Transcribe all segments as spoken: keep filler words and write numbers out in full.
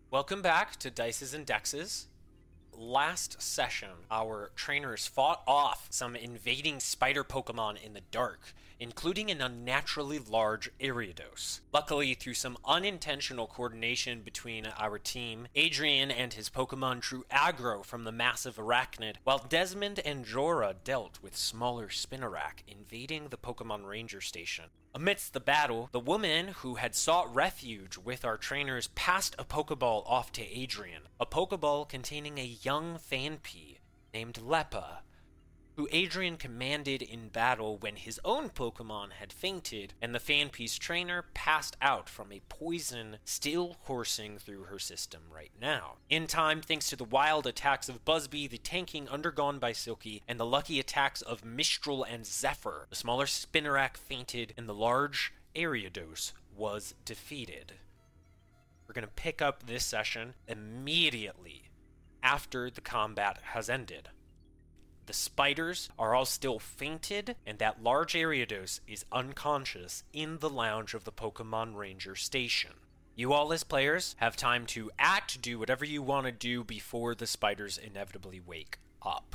Welcome back to Dices and Dexes. Last session, our trainers fought off some invading spider Pokemon in the dark, including an unnaturally large Ariados. Luckily, through some unintentional coordination between our team, Adrian and his Pokemon drew aggro from the massive arachnid, while Desmond and Jorah dealt with smaller Spinarak invading the Pokemon Ranger Station. Amidst the battle, the woman who had sought refuge with our trainers passed a Pokeball off to Adrian, a Pokeball containing a young Phanpy named Leppa, who Adrian commanded in battle when his own Pokemon had fainted and the Phanpy's trainer passed out from a poison still coursing through her system right now. In time, thanks to the wild attacks of Buzzby, the tanking undergone by Silky, and the lucky attacks of Mistral and Zephyr, the smaller Spinarak fainted and the large Ariados was defeated. We're going to pick up this session immediately after the combat has ended. The spiders are all still fainted, and that large Ariados is unconscious in the lounge of the Pokemon Ranger Station. You all as players have time to act, do whatever you want to do before the spiders inevitably wake up.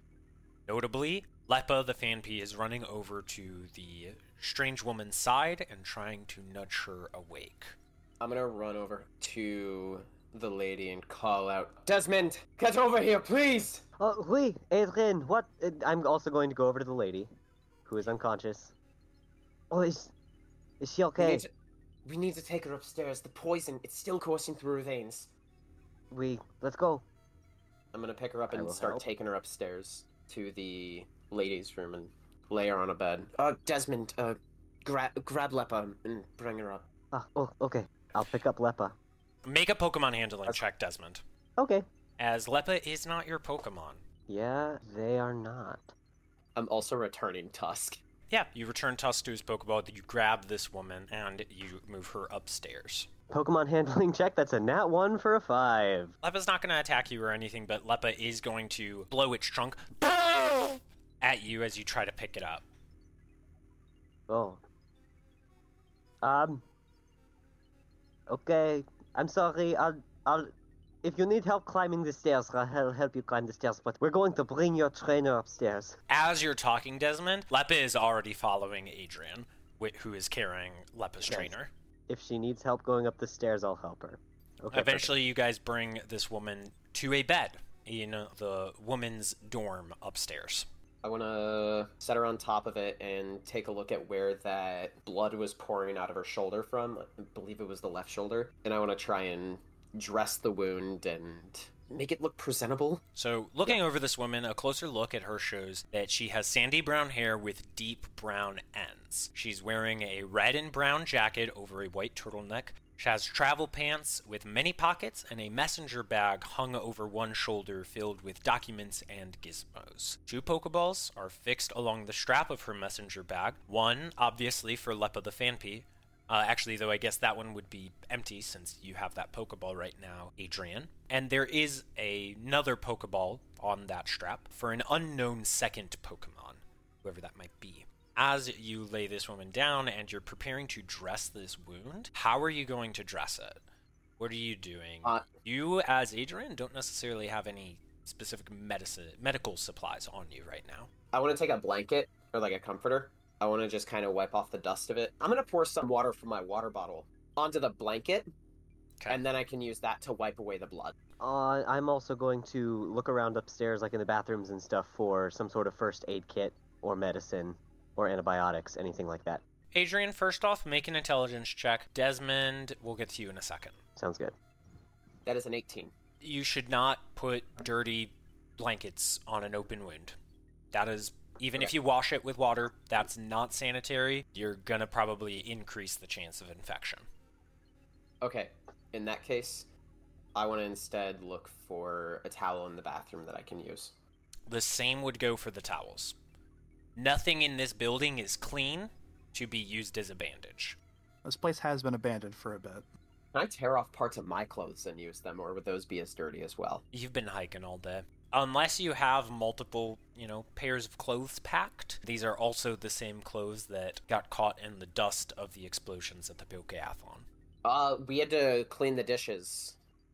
Notably, Leppa the Phanpy is running over to the strange woman's side and trying to nudge her awake. I'm gonna run over to the lady and call out, Desmond, get over here, please! Oh, oui, Adrien, what? Uh, I'm also going to go over to the lady, who is unconscious. Oh, is, is she We okay? need, to, we need to take her upstairs. The poison, it's still coursing through her veins. We, let's go. I'm gonna pick her up I and will start help. taking her upstairs to the ladies' room and lay her on a bed. Uh, Desmond, uh, gra- grab Leppa and bring her up. Ah, oh, okay. I'll pick up Leppa. Make a Pokemon handling check, Desmond, Okay. as Leppa is not your Pokemon. Yeah, they are not. I'm also returning Tusk. Yeah, you return Tusk to his Pokeball, you grab this woman, and you move her upstairs. Pokemon handling check, that's a nat one for a five. Leppa's not going to attack you or anything, but Leppa is going to blow its trunk at you as you try to pick it up. Oh. Um. Okay, I'm sorry, I'll, I'll, if you need help climbing the stairs, I'll help you climb the stairs, but we're going to bring your trainer upstairs. As you're talking, Desmond, Leppa is already following Adrian, wh- who is carrying Leppa's Yes. trainer. If she needs help going up the stairs, I'll help her. Okay, Eventually, you guys bring this woman to a bed in the woman's dorm upstairs. I want to set her on top of it and take a look at where that blood was pouring out of her shoulder from. I believe it was the left shoulder. And I want to try and dress the wound and make it look presentable. So, looking over this woman, a closer look at her shows that she has sandy brown hair with deep brown ends. She's wearing a red and brown jacket over a white turtleneck. She has travel pants with many pockets and a messenger bag hung over one shoulder filled with documents and gizmos. Two Pokeballs are fixed along the strap of her messenger bag. One, obviously, for Leppa the Phanpy. Uh, actually, though, I guess that one would be empty since you have that Pokeball right now, Adrian. And there is a, another Pokeball on that strap for an unknown second Pokemon, whoever that might be. As you lay this woman down and you're preparing to dress this wound, how are you going to dress it? What are you doing? Uh, you, as Adrian, don't necessarily have any specific medicine, medical supplies on you right now. I want to take a blanket or like a comforter. I want to just kind of wipe off the dust of it. I'm going to pour some water from my water bottle onto the blanket, Okay. and then I can use that to wipe away the blood. Uh, I'm also going to look around upstairs, like in the bathrooms and stuff, for some sort of first aid kit or medicine or antibiotics, anything like that. Adrian, first off, make an intelligence check. Desmond, we'll get to you in a second. Sounds good. That is an eighteen. You should not put dirty blankets on an open wound. That is, even if Okay. you wash it with water, that's not sanitary. You're gonna probably increase the chance of infection. Okay, in that case, I want to instead look for a towel in the bathroom that I can use. The same would go for the towels. Nothing in this building is clean to be used as a bandage. This place has been abandoned for a bit. Can I tear off parts of my clothes and use them, or would those be as dirty as well? You've been hiking all day. Unless you have multiple, you know, pairs of clothes packed, these are also the same clothes that got caught in the dust of the explosions at the Pokeathlon. Uh, we had to clean the dishes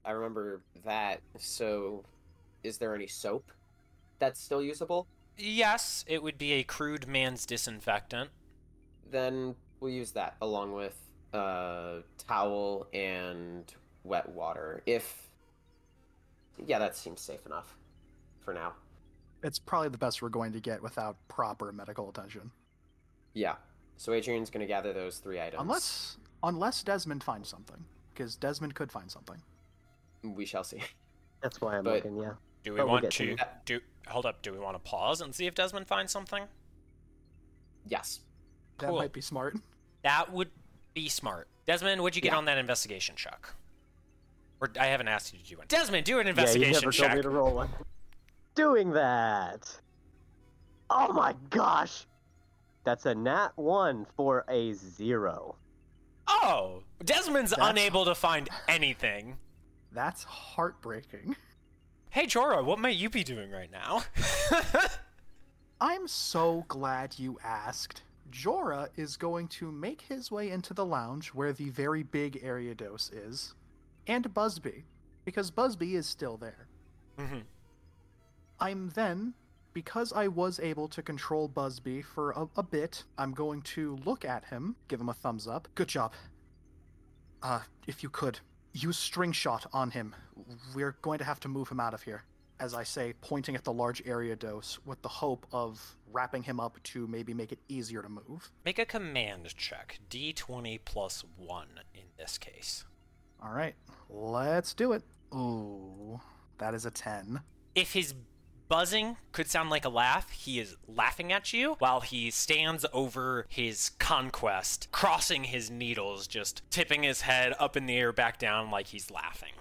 I remember that. So, is there any soap that's still usable? Yes, it would be a crude man's disinfectant. Then we'll use that along with uh, towel and wet water. If yeah, that seems safe enough for now. It's probably the best we're going to get without proper medical attention. Yeah. So Adrian's going to gather those three items. Unless unless Desmond finds something, because Desmond could find something. We shall see. That's why I'm But- looking, yeah. Do we But we'll want get to to do? Hold up. Do we want to pause and see if Desmond finds something? Yes. That Cool. might be smart. That would be smart. Desmond, would you get Yeah. on that investigation check? Or I haven't asked you to do one. Desmond, do an Yeah, you investigation never told check. me to roll one. Doing that. Oh my gosh! That's a nat one for a zero. Oh, Desmond's That's- unable to find anything. That's heartbreaking. Hey, Jorah, what might you be doing right now? I'm so glad you asked. Jorah is going to make his way into the lounge where the very big Ariados is, and Busby, because Busby is still there. hmm I'm then, because I was able to control Busby for a, a bit, I'm going to look at him, give him a thumbs up. Good job. Uh, if you could, use string shot on him. We're going to have to move him out of here. As I say, pointing at the large area dose with the hope of wrapping him up to maybe make it easier to move. Make a command check. D twenty plus one in this case. All right, let's do it. Ooh, that is a ten. If his buzzing could sound like a laugh, he is laughing at you while he stands over his conquest, crossing his needles, just tipping his head up in the air back down like he's laughing.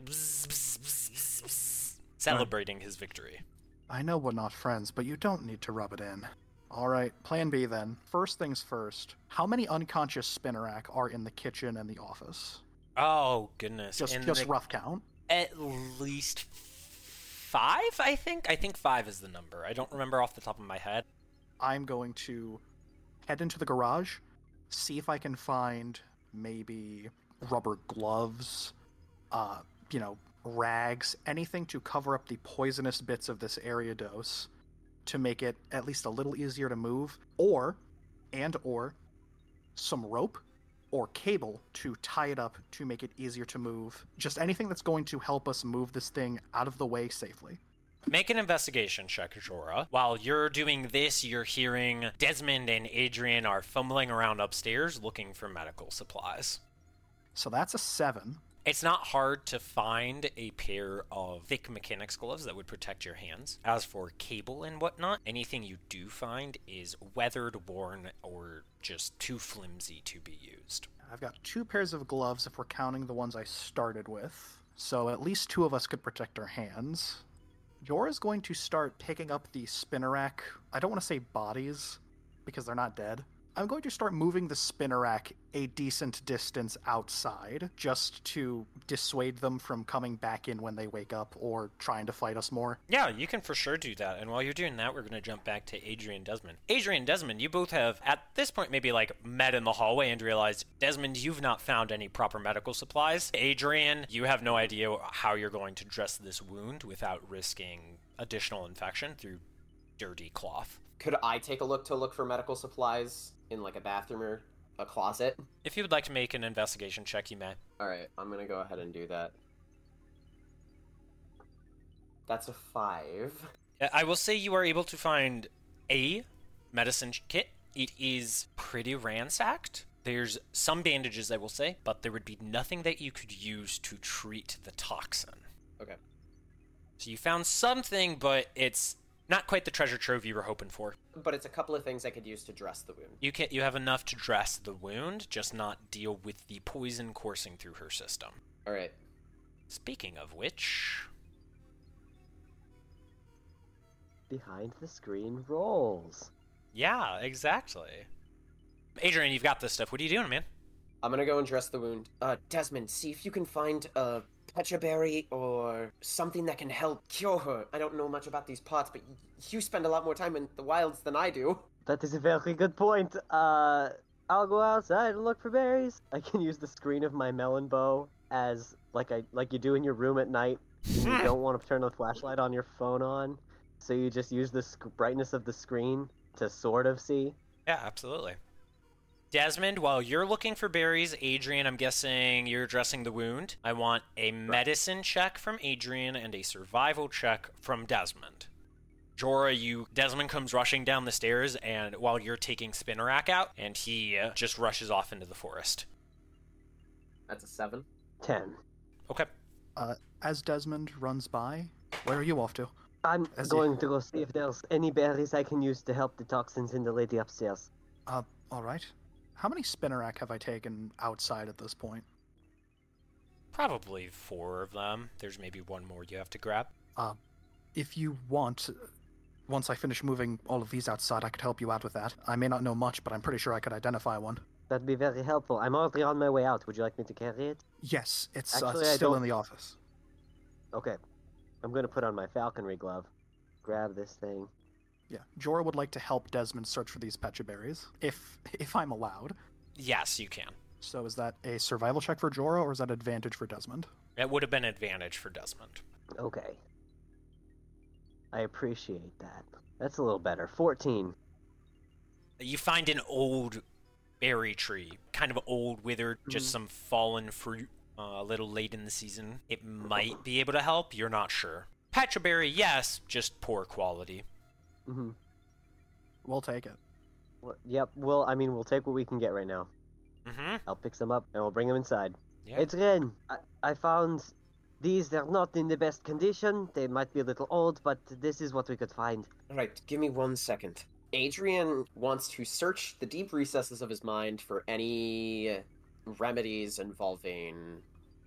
Celebrating his victory. I know we're not friends, but you don't need to rub it in. All right, plan B then. First things first. How many unconscious Spinarak are in the kitchen and the office? Oh, goodness. Just, In just the- rough count. At least five, I think? I think five is the number. I don't remember off the top of my head. I'm going to head into the garage, see if I can find maybe rubber gloves, uh, you know, rags, anything to cover up the poisonous bits of this Ariados to make it at least a little easier to move, or, and or, some rope or cable to tie it up to make it easier to move. Just anything that's going to help us move this thing out of the way safely. Make an investigation check, Jorah. While you're doing this, you're hearing Desmond and Adrian are fumbling around upstairs looking for medical supplies. So that's a seven. It's not hard to find a pair of thick mechanics gloves that would protect your hands. As for cable and whatnot, anything you do find is weathered, worn, or just too flimsy to be used. I've got two pairs of gloves if we're counting the ones I started with, so at least two of us could protect our hands. Jorah's going to start picking up the Spinarak. I don't want to say bodies, because they're not dead. I'm going to start moving the Spinarak a decent distance outside, just to dissuade them from coming back in when they wake up or trying to fight us more. Yeah, you can for sure do that. And while you're doing that, we're going to jump back to Adrian Desmond. Adrian Desmond, you both have, at this point, maybe like met in the hallway and realized, Desmond, you've not found any proper medical supplies. Adrian, you have no idea how you're going to dress this wound without risking additional infection through dirty cloth. Could I take a look to look for medical supplies in like a bathroom or a closet? If you would like to make an investigation check, you may. All right, I'm gonna go ahead and do that. That's a five. I will say you are able to find a medicine kit. It is pretty ransacked. There's some bandages, I will say, but there would be nothing that you could use to treat the toxin. Okay. So you found something, but it's not quite the treasure trove you were hoping for. But it's a couple of things I could use to dress the wound. You can you have enough to dress the wound, just not deal with the poison coursing through her system. All right. Speaking of which, Behind the screen rolls. yeah, exactly. Adrian, you've got this stuff. What are you doing, man? I'm gonna go and dress the wound. Uh, Desmond, see if you can find a pecha berry or something that can help cure her. I don't know much about these pots, but y- you spend a lot more time in the wilds than I do. That is a very good point. Uh, I'll go outside and look for berries. I can use the screen of my melon bow as like I like you do in your room at night. And you don't want to turn the flashlight on your phone on, so you just use the sc- brightness of the screen to sort of see. Yeah, absolutely. Desmond, while you're looking for berries, Adrian, I'm guessing you're addressing the wound. I want a medicine check from Adrian and a survival check from Desmond. Jorah, you Desmond comes rushing down the stairs, and while you're taking Spinnerack out, and he uh, just rushes off into the forest. That's a seven. Ten. Okay. Uh, as Desmond runs by, where are you off to? I'm As going you- to go see if there's any berries I can use to help the toxins in the lady upstairs. Uh, all right. How many Spinnerack have I taken outside at this point? Probably four of them. There's maybe one more you have to grab. Uh, if you want, once I finish moving all of these outside, I could help you out with that. I may not know much, but I'm pretty sure I could identify one. That'd be very helpful. I'm already on my way out. Would you like me to carry it? Yes, it's Actually, uh, I still don't- in the office. Okay. I'm going to put on my falconry glove. Grab this thing. Yeah, Jorah would like to help Desmond search for these pecha berries, if if I'm allowed. Yes, you can. So is that a survival check for Jorah, or is that advantage for Desmond? It would have been advantage for Desmond. Okay. I appreciate that. That's a little better. fourteen. You find an old berry tree, kind of old, withered, just Mhm. some fallen fruit, uh, a little late in the season. It might be able to help, you're not sure. Pecha berry, yes, just poor quality. Mm-hmm. We'll take it. Well, yep, well, I mean, we'll take what we can get right now. Mm-hmm. I'll pick some up, and we'll bring them inside. Yeah. Adrian, I, I found these. They're not in the best condition. They might be a little old, but this is what we could find. All right, give me one second. Adrian wants to search the deep recesses of his mind for any remedies involving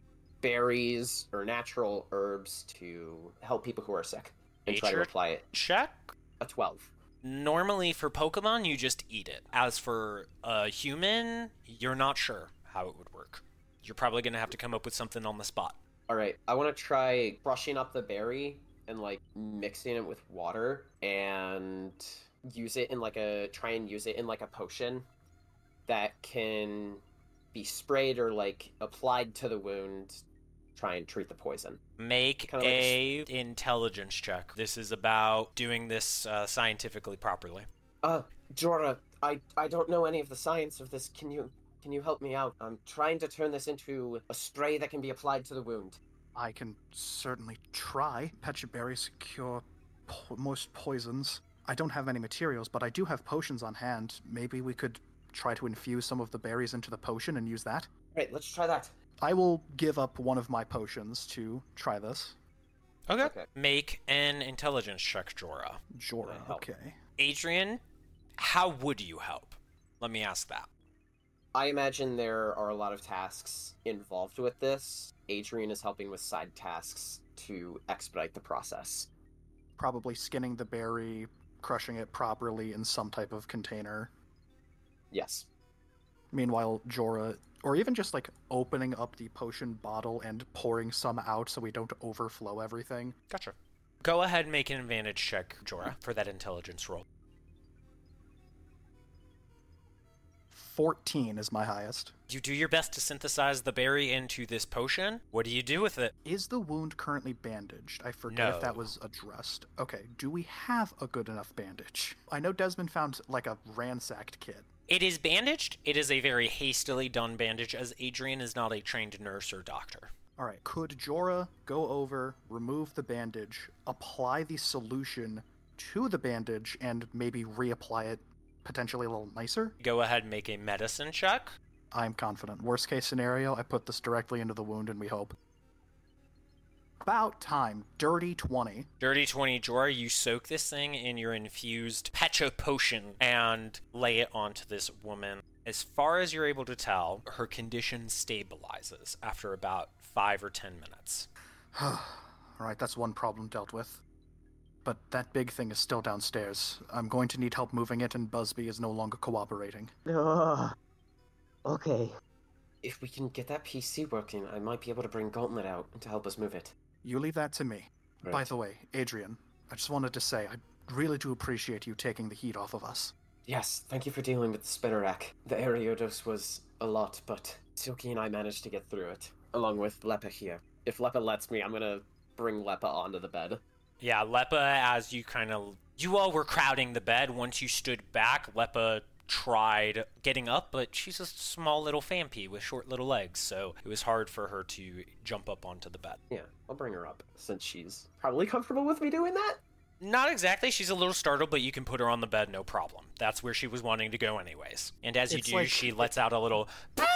berries or natural herbs to help people who are sick and try to Nature apply it. Check. A twelve. Normally for Pokemon, you just eat it. As for a human, you're not sure how it would work. You're probably going to have to come up with something on the spot. All right, I want to try crushing up the berry and like mixing it with water and use it in like a try and use it in like a potion that can be sprayed or like applied to the wound, try and treat the poison. Make Kinda like a intelligence check. This is about doing this uh, scientifically properly. Uh, Jorah, I I don't know any of the science of this. Can you can you help me out? I'm trying to turn this into a spray that can be applied to the wound. I can certainly try. Pecha berries cure po- most poisons. I don't have many materials, but I do have potions on hand. Maybe we could try to infuse some of the berries into the potion and use that. All right, let's try that. I will give up one of my potions to try this. Okay. Okay. Make an intelligence check, Jorah. Jorah, I help? okay. Adrian, how would you help? Let me ask that. I imagine there are a lot of tasks involved with this. Adrian is helping with side tasks to expedite the process. Probably skinning the berry, crushing it properly in some type of container. Yes. Meanwhile, Jorah, or even just like opening up the potion bottle and pouring some out so we don't overflow everything. Gotcha. Go ahead and make an advantage check, Jorah, for that intelligence roll. fourteen is my highest. You do your best to synthesize the berry into this potion. What do you do with it? Is the wound currently bandaged? I forget if that No. was addressed. Okay, do we have a good enough bandage? I know Desmond found like a ransacked kit. It is bandaged. It is a very hastily done bandage, as Adrian is not a trained nurse or doctor. All right, could Jorah go over, remove the bandage, apply the solution to the bandage, and maybe reapply it potentially a little nicer? Go ahead and make a medicine check. I'm confident. Worst case scenario, I put this directly into the wound and we hope. About time. Dirty twenty. Dirty twenty, Jorah, you soak this thing in your infused Pecha potion and lay it onto this woman. As far as you're able to tell, her condition stabilizes after about five or ten minutes. All right, that's one problem dealt with. But that big thing is still downstairs. I'm going to need help moving it, and Busby is no longer cooperating. Ugh. Okay. If we can get that P C working, I might be able to bring Gauntlet out to help us move it. You leave that to me. By Right. the way, Adrian, I just wanted to say I really do appreciate you taking the heat off of us. Yes, thank you for dealing with the Spinnerack. The Ariodos was a lot, but Silky and I managed to get through it, along with Lepa here. If Lepa lets me, I'm gonna bring Lepa onto the bed. Yeah, Lepa, as you kind of... You all were crowding the bed. Once you stood back, Lepa tried getting up, but she's a small little fampy with short little legs, so it was hard for her to jump up onto the bed. Yeah, I'll bring her up, since she's probably comfortable with me doing that. Not exactly. She's a little startled, but you can put her on the bed, no problem. That's where she was wanting to go anyways. And as you It's do, like- she lets out a little...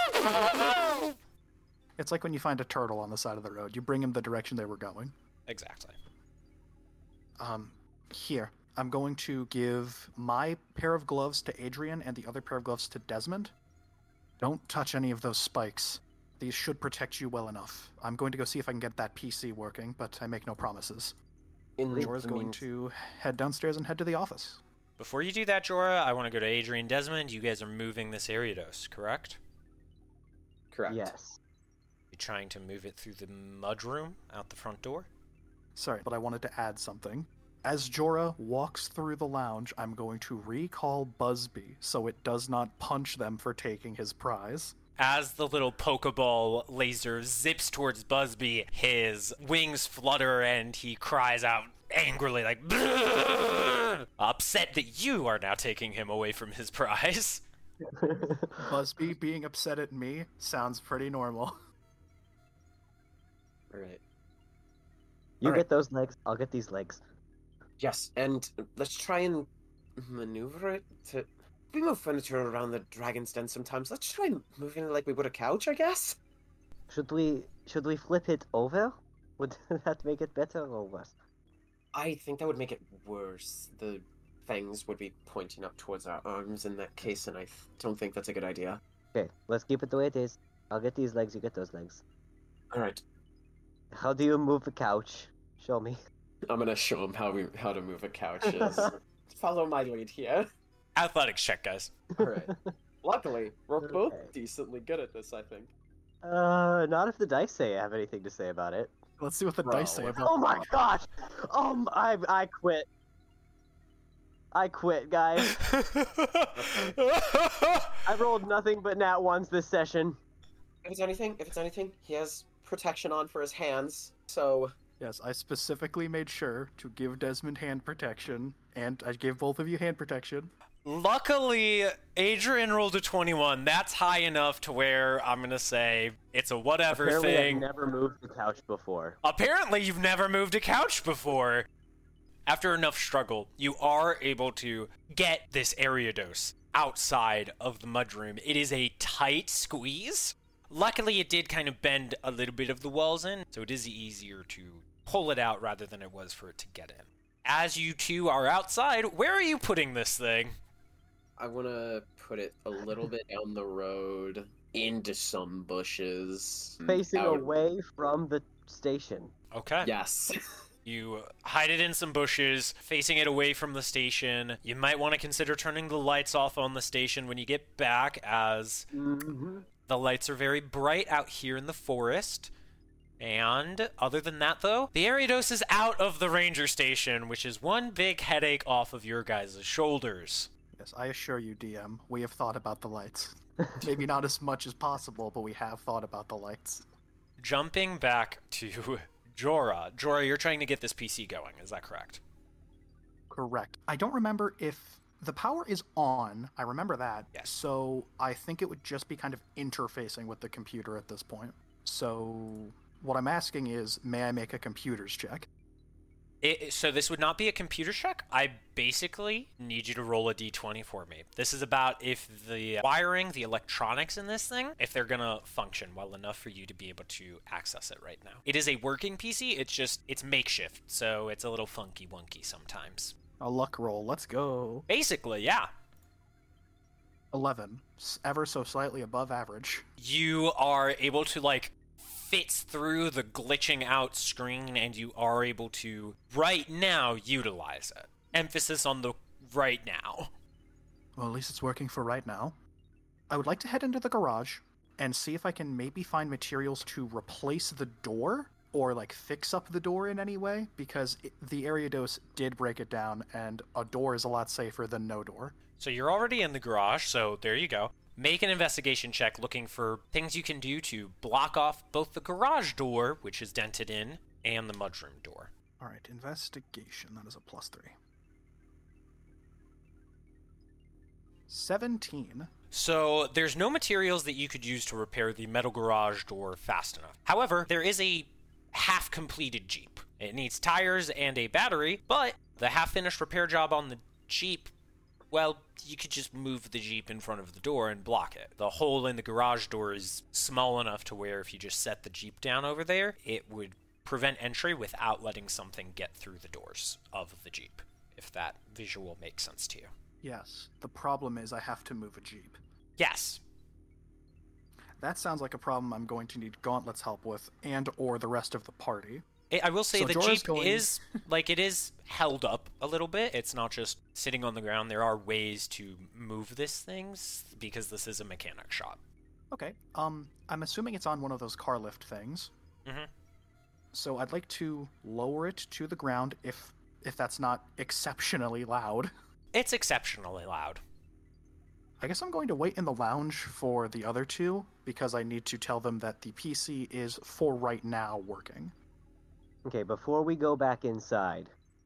It's like when you find a turtle on the side of the road. You bring him the direction they were going. Exactly. Um, here. I'm going to give my pair of gloves to Adrian and the other pair of gloves to Desmond. Don't touch any of those spikes. These should protect you well enough. I'm going to go see if I can get that P C working, but I make no promises. In Jorah's the going mean- to head downstairs and head to the office. Before you do that, Jorah, I want to go to Adrian Desmond. You guys are moving this Ariados, correct? Correct. Yes. You're trying to move it through the mudroom out the front door? Sorry, but I wanted to add something. As Jorah walks through the lounge, I'm going to recall Busby so it does not punch them for taking his prize. As the little Pokeball laser zips towards Busby, his wings flutter and he cries out angrily, like, "Bleh!" upset that you are now taking him away from his prize. Busby being upset at me sounds pretty normal. Alright. You Alright. get those legs, I'll get these legs. Yes, and let's try and maneuver it to... We move furniture around the Dragon's Den sometimes. Let's try moving it like we would a couch, I guess? Should we should we flip it over? Would that make it better or worse? I think that would make it worse. The fangs would be pointing up towards our arms in that case, and I th- don't think that's a good idea. Okay, let's keep it the way it is. I'll get these legs, you get those legs. Alright, How do you move a couch? Show me. I'm gonna show him how we how to move a couch. Is follow my lead here. Athletics check, guys. Alright. Luckily, we're both Okay. decently good at this, I think. Uh, not if the dice say have anything to say about it. Let's see what the Bro. dice say about Oh my gosh! Um, I I quit. I quit, guys. I rolled nothing but nat ones this session. If it's anything, if it's anything, he has protection on for his hands, so Yes, I specifically made sure to give Desmond hand protection, and I gave both of you hand protection. Luckily, Adrian rolled a twenty-one. That's high enough to where I'm going to say it's a whatever Apparently, thing. I've never moved the couch before. Apparently, you've never moved a couch before. After enough struggle, you are able to get this Ariados outside of the mudroom. It is a tight squeeze. Luckily, it did kind of bend a little bit of the walls in, so it is easier to pull it out rather than it was for it to get in. As you two are outside, where are you putting this thing? I want to put it a little bit down the road into some bushes. Facing Out- away from the station. Okay. Yes. You hide it in some bushes, facing it away from the station. You might want to consider turning the lights off on the station when you get back, as Mm-hmm. the lights are very bright out here in the forest. And other than that, though, the Ariados is out of the ranger station, which is one big headache off of your guys' shoulders. Yes, I assure you, D M, we have thought about the lights. Maybe not as much as possible, but we have thought about the lights. Jumping back to Jorah. Jorah, you're trying to get this P C going, is that correct? Correct. I don't remember if the power is on. I remember that. Yes. So I think it would just be kind of interfacing with the computer at this point. So what I'm asking is, may I make a computer's check? It, so this would not be a computer check. I basically need you to roll a d twenty for me. This is about if the wiring, the electronics in this thing, if they're gonna function well enough for you to be able to access it right now. It is a working P C, it's just, it's makeshift, so it's a little funky wonky sometimes. A luck roll. Let's go. Basically, yeah. eleven. S- Ever so slightly above average. You are able to, like, fits through the glitching out screen, and you are able to, right now, utilize it. Emphasis on the right now. Well, at least it's working for right now. I would like to head into the garage and see if I can maybe find materials to replace the door or like fix up the door in any way, because it, the Ariados did break it down, and a door is a lot safer than no door. So you're already in the garage, so there you go. Make an investigation check looking for things you can do to block off both the garage door, which is dented in, and the mudroom door. All right, investigation. That is a plus three. seventeen. So there's no materials that you could use to repair the metal garage door fast enough. However, there is a half-completed Jeep. It needs tires and a battery, but the half-finished repair job on the Jeep, well, you could just move the Jeep in front of the door and block it. The hole in the garage door is small enough to where if you just set the Jeep down over there, it would prevent entry without letting something get through the doors of the Jeep, if that visual makes sense to you. Yes. The problem is I have to move a Jeep. Yes. That sounds like a problem I'm going to need Gauntlet's help with, and or the rest of the party. I will say So the Jorah's Jeep going- is, like, it is held up a little bit. It's not just sitting on the ground. There are ways to move this things, because this is a mechanic shop. Okay. Um, I'm assuming it's on one of those car lift things. Mm-hmm. So I'd like to lower it to the ground if if that's not exceptionally loud. It's exceptionally loud. I guess I'm going to wait in the lounge for the other two, because I need to tell them that the P C is, for right now, working. Okay, before we go back inside,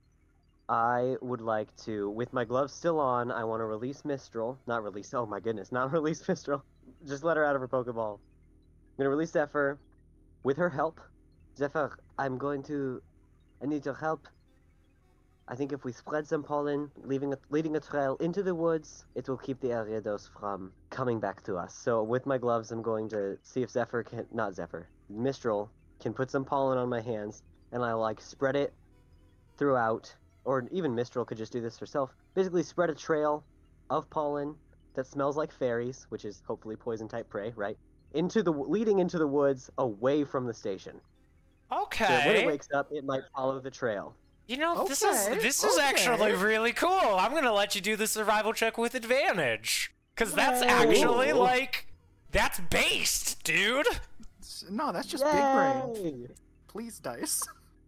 I would like to, with my gloves still on, I want to release Mistral. Not release, oh my goodness, not release Mistral. Just let her out of her Pokeball. I'm going to release Zephyr with her help. Zephyr, I'm going to, I need your help. I think if we spread some pollen, leaving a, leading a trail into the woods, it will keep the Ariados from coming back to us. So with my gloves, I'm going to see if Zephyr can, not Zephyr, Mistral can put some pollen on my hands, and I like spread it throughout, or even Mistral could just do this herself. Basically spread a trail of pollen that smells like fairies, which is hopefully poison type prey, right? Into the leading into the woods away from the station. Okay. So when it wakes up, it might follow the trail. You know, this is Okay, this is okay. actually really cool. I'm gonna let you do the survival check with advantage, because that's Whoa. actually like that's based, dude. S- No, that's just big brain. Yay! Please, dice.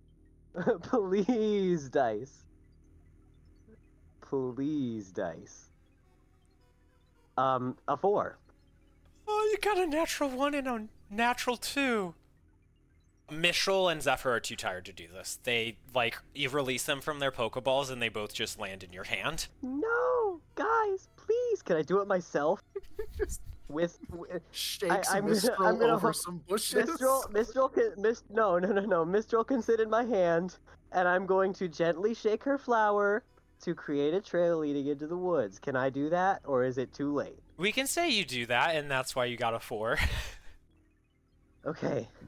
Please, dice. Please, dice. Um, a four. Oh, you got a natural one and a natural two. Mishral and Zephyr are too tired to do this. They, like, you release them from their Pokeballs and they both just land in your hand. No, guys, please. Can I do it myself? Just With, with shakes I'm gonna- Mistral I'm gonna over ho- some bushes. Mistral, Mistral can, Mist, no, no, no, no. Mistral can sit in my hand, and I'm going to gently shake her flower to create a trail leading into the woods. Can I do that, or is it too late? We can say you do that, and that's why you got a four. Okay.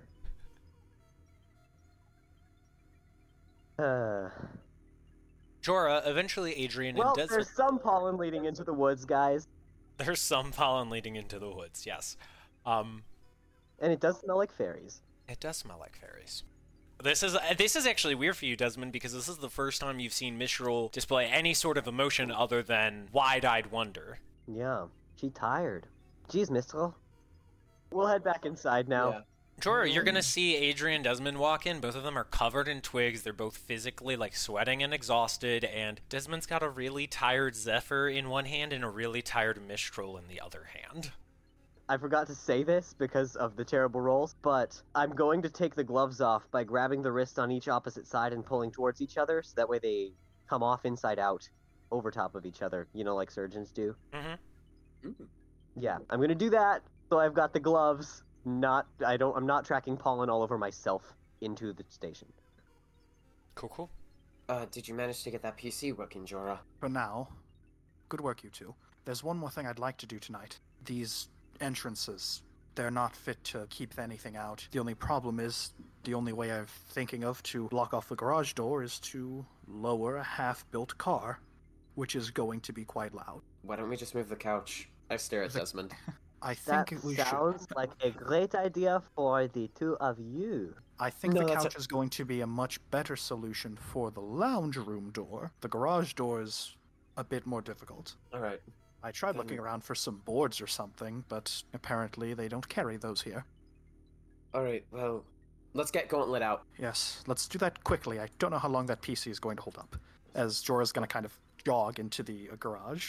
Uh, Jorah, eventually Adrian well, and Desmond... there's some pollen leading into the woods, guys, There's some pollen leading into the woods, yes. Um, and it does smell like fairies. it does smell like fairies. This is this is actually weird for you, Desmond, because this is the first time you've seen Mishral display any sort of emotion other than wide-eyed wonder. Yeah, she tired. Jeez, Mistral. We'll head back inside now. Yeah. Jorah, you're gonna see Adrian and Desmond walk in. Both of them are covered in twigs. They're both physically, like, sweating and exhausted, and Desmond's got a really tired Zephyr in one hand and a really tired Mistral in the other hand. I forgot to say this because of the terrible rolls, but I'm going to take the gloves off by grabbing the wrist on each opposite side and pulling towards each other, so that way they come off inside out over top of each other, you know, like surgeons do. Mm-hmm. Mm. Yeah, I'm gonna do that, so I've got the gloves. Not, I don't, I'm not tracking pollen all over myself into the station. Cool, cool. Uh, did you manage to get that P C working, Jorah? For now, good work, you two. There's one more thing I'd like to do tonight. These entrances, they're not fit to keep anything out. The only problem is, the only way I'm thinking of to block off the garage door is to lower a half-built car, which is going to be quite loud. Why don't we just move the couch? I stare at The- Desmond. I That think we should. sounds like a great idea for the two of you. I think No, the that's couch a- is going to be a much better solution for the lounge room door. The garage door is a bit more difficult. All right. I tried Then- looking around for some boards or something, but apparently they don't carry those here. All right. Well, let's get Gauntlet out. Yes, let's do that quickly. I don't know how long that P C is going to hold up. As Jorah's going to kind of jog into the uh, garage.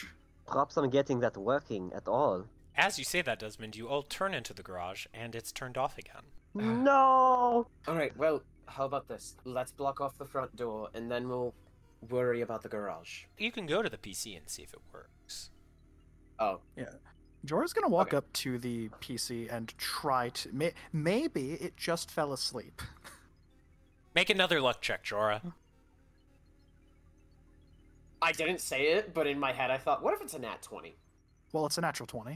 props on getting that working at all. As you say that, Desmond, you all turn into the garage, and it's turned off again. No! Alright, well, how about this? Let's block off the front door, and then we'll worry about the garage. You can go to the P C and see if it works. Oh. Jorah's gonna walk Okay. up to the P C and try to. May, maybe it just fell asleep. Make another luck check, Jorah. I didn't say it, but in my head I thought, what if it's a nat twenty? Well, it's a natural twenty.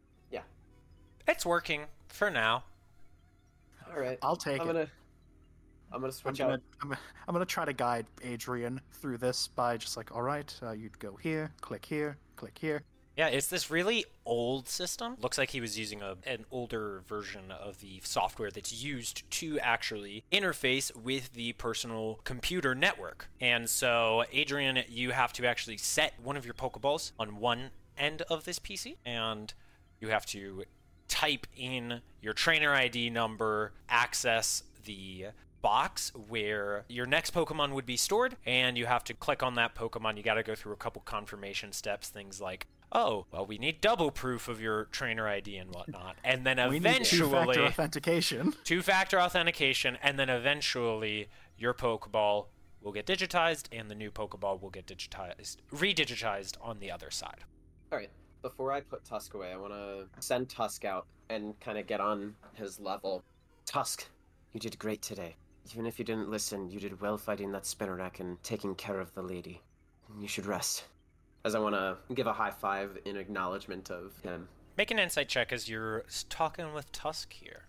It's working for now. Alright. I'll take I'm it. gonna... I'm gonna I'm switch gonna, out. I'm, I'm gonna try to guide Adrian through this by just like, all right, uh, you'd go here, click here, click here. Yeah, it's this really old system. Looks like he was using a, an older version of the software that's used to actually interface with the personal computer network. And so, Adrian, you have to actually set one of your Pokeballs on one end of this P C, and you have to type in your trainer I D number, access the box where your next Pokemon would be stored, and you have to click on that Pokemon. You got to go through a couple confirmation steps, things like, oh, well, we need double proof of your trainer I D and whatnot. And then We need two-factor eventually, authentication. two-factor authentication, and then eventually your Pokeball will get digitized, and the new Pokeball will get digitized, redigitized on the other side. Alright, before I put Tusk away, I want to send Tusk out and kind of get on his level. Tusk, you did great today. Even if you didn't listen, you did well fighting that Spinarak and taking care of the lady. You should rest. As I want to give a high five in acknowledgement of him. Make an insight check as you're s- talking with Tusk here.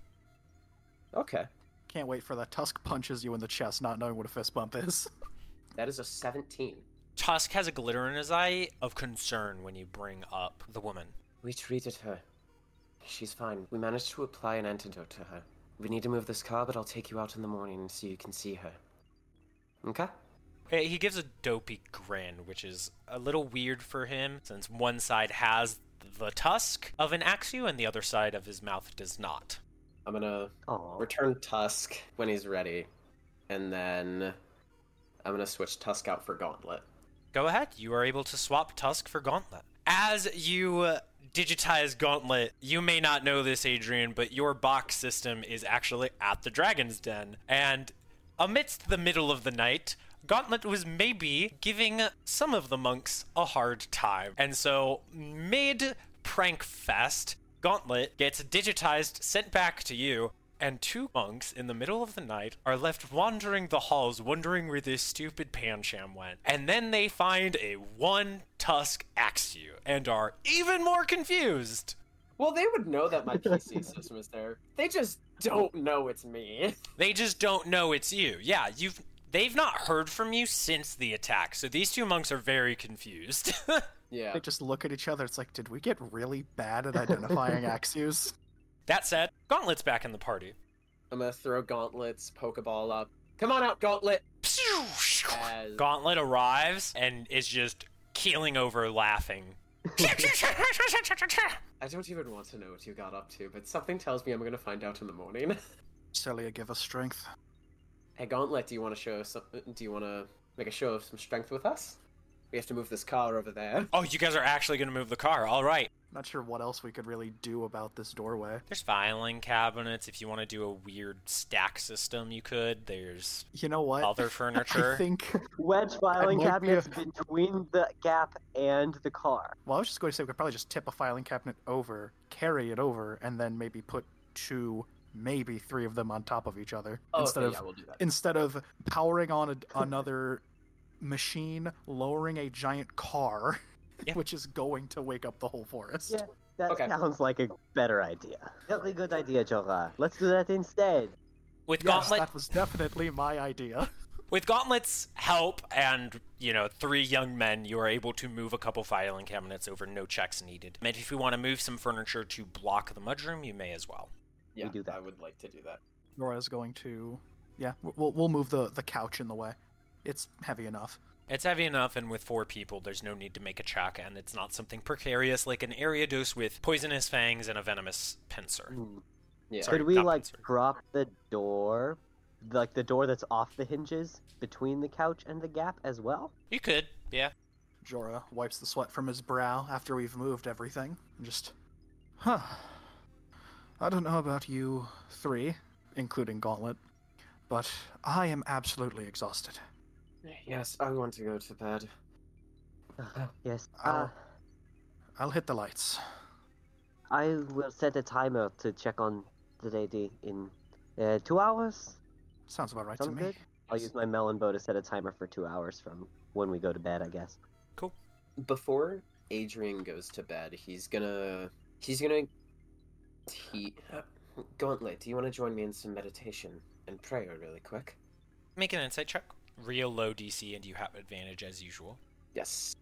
Okay, Can't wait for that Tusk punches you in the chest, not knowing what a fist bump is. that is a seventeen. Tusk has a glitter in his eye of concern when you bring up the woman. We treated her. She's fine. We managed to apply an antidote to her. We need to move this car, but I'll take you out in the morning so you can see her. Okay? Uh, He gives a dopey grin, which is a little weird for him, since one side has the tusk of an Axew and the other side of his mouth does not. I'm gonna Aw. return Tusk when he's ready, and then I'm gonna switch Tusk out for Gauntlet. Go ahead, you are able to swap Tusk for Gauntlet. As you uh, digitize Gauntlet, you may not know this, Adrian, but your box system is actually at the Dragon's Den. And amidst the middle of the night, Gauntlet was maybe giving some of the monks a hard time. And so, mid Prank Fest, Gauntlet gets digitized, sent back to you, and two monks in the middle of the night are left wandering the halls wondering where this stupid Pancham went. And then they find a one-tusk Axew and are even more confused. Well, they would know that my P C system is there. They just don't know it's me. They just don't know it's you. Yeah, you've they've not heard from you since the attack, so these two monks are very confused. Yeah. They just look at each other. It's like, did we get really bad at identifying Axews? That said, Gauntlet's back in the party. I'm gonna throw Gauntlet's Pokeball up. Come on out, Gauntlet! As... Gauntlet arrives and is just keeling over laughing. I don't even want to know what you got up to, but something tells me I'm gonna find out in the morning. Celia, give us strength. Hey, Gauntlet, do you want to show some? Do you want to make a show of some strength with us? We have to move this car over there. Oh, you guys are actually going to move the car. All right. Not sure what else we could really do about this doorway. There's filing cabinets. If you want to do a weird stack system, you could. There's You know what? other furniture. I think. Wedge filing might be a- cabinets between the gap and the car. Well, I was just going to say we could probably just tip a filing cabinet over, carry it over, and then maybe put two, maybe three of them on top of each other Oh, instead okay, of yeah, we'll do that. instead of powering on a, another machine, lowering a giant car, Yeah. which is going to wake up the whole forest. Yeah, that Okay. sounds like a better idea. Really good idea, Jorah. Let's do that instead. With Yes, Gauntlet, that was definitely my idea. with Gauntlet's help and, you know, three young men, you are able to move a couple filing cabinets over, no checks needed. And if you want to move some furniture to block the mudroom, you may as well. Yeah, do that. I would like to do that. Nora's going to, yeah, we'll we'll move the the couch in the way. It's heavy enough. It's heavy enough, and with four people, there's no need to make a check, and it's not something precarious like an Ariados with poisonous fangs and a venomous pincer. Hmm. Yeah. Sorry, Could we not like pincer. drop the door, like the door that's off the hinges between the couch and the gap as well? You could, yeah. Jorah wipes the sweat from his brow after we've moved everything, and just, huh. I don't know about you three, including Gauntlet, but I am absolutely exhausted. Yes, I want to go to bed. Yes. I'll, Uh, I'll hit the lights. I will set a timer to check on the lady in uh, two hours. Sounds about right Sound to me. good? I'll use my melon bow to set a timer for two hours from when we go to bed, I guess. Cool. Before Adrian goes to bed, he's gonna he's gonna he uh, Gauntlet, do you want to join me in some meditation and prayer really quick? Make an insight check. Real low D C, and you have advantage as usual. Yes.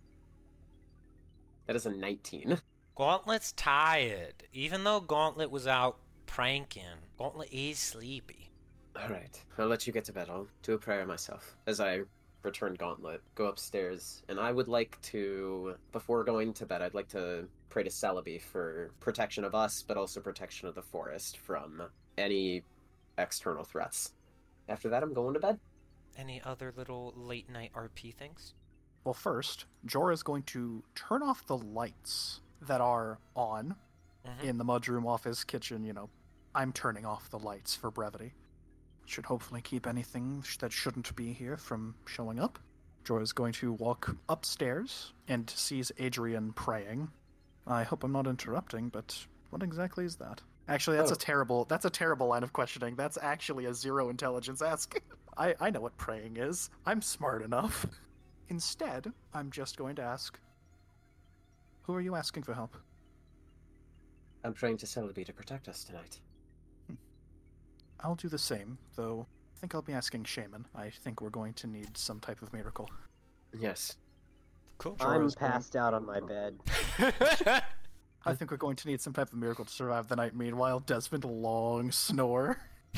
That is a nineteen. Gauntlet's tired. Even though Gauntlet was out pranking, Gauntlet is sleepy. Alright, I'll let you get to bed. I'll do a prayer myself. As I return Gauntlet, go upstairs, and I would like to, before going to bed, I'd like to pray to Celebi for protection of us, but also protection of the forest from any external threats. After that, I'm going to bed. Any other little late night R P things? Well, first, Jorah is going to turn off the lights that are on Mhm. in the mudroom office kitchen. You know, I'm turning off the lights for brevity. Should hopefully keep anything sh- that shouldn't be here from showing up. Jorah is going to walk upstairs and sees Adrian praying. I hope I'm not interrupting, but what exactly is that? Actually, that's Oh. a terrible that's a terrible line of questioning. That's actually a zero intelligence ask. I, I know what praying is. I'm smart enough. Instead, I'm just going to ask, who are you asking for help? I'm praying to Celebi to protect us tonight. I'll do the same, though I think I'll be asking Shaman. I think we're going to need some type of miracle. Yes. Cool. I'm Jorah's going- passed out on my bed. I think we're going to need some type of miracle to survive the night. Meanwhile, Desmond long snore.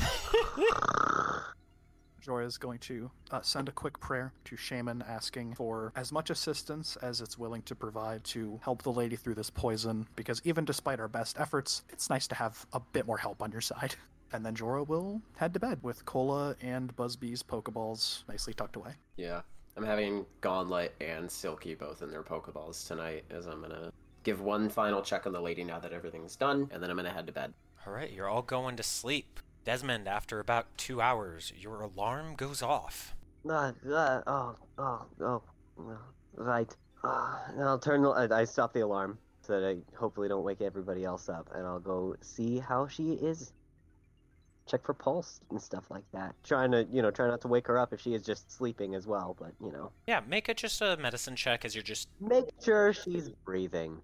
Jorah is going to uh, send a quick prayer to Shaman asking for as much assistance as it's willing to provide to help the lady through this poison, because even despite our best efforts, it's nice to have a bit more help on your side. And then Jorah will head to bed with Cola and Busby's Pokeballs nicely tucked away. Yeah. I'm having Gauntlet and Silky both in their Pokeballs tonight, as I'm gonna give one final check on the lady now that everything's done, and then I'm gonna head to bed. All right, you're all going to sleep. Desmond, after about two hours, your alarm goes off. Uh, uh, oh, oh, oh, uh, right. Uh, and I'll turn the, I, I stop the alarm so that I hopefully don't wake everybody else up, and I'll go see how she is. Check for pulse and stuff like that. Trying to, you know, try not to wake her up if she is just sleeping as well, but, you know. Yeah, make it just a medicine check as you're just... Make sure she's breathing.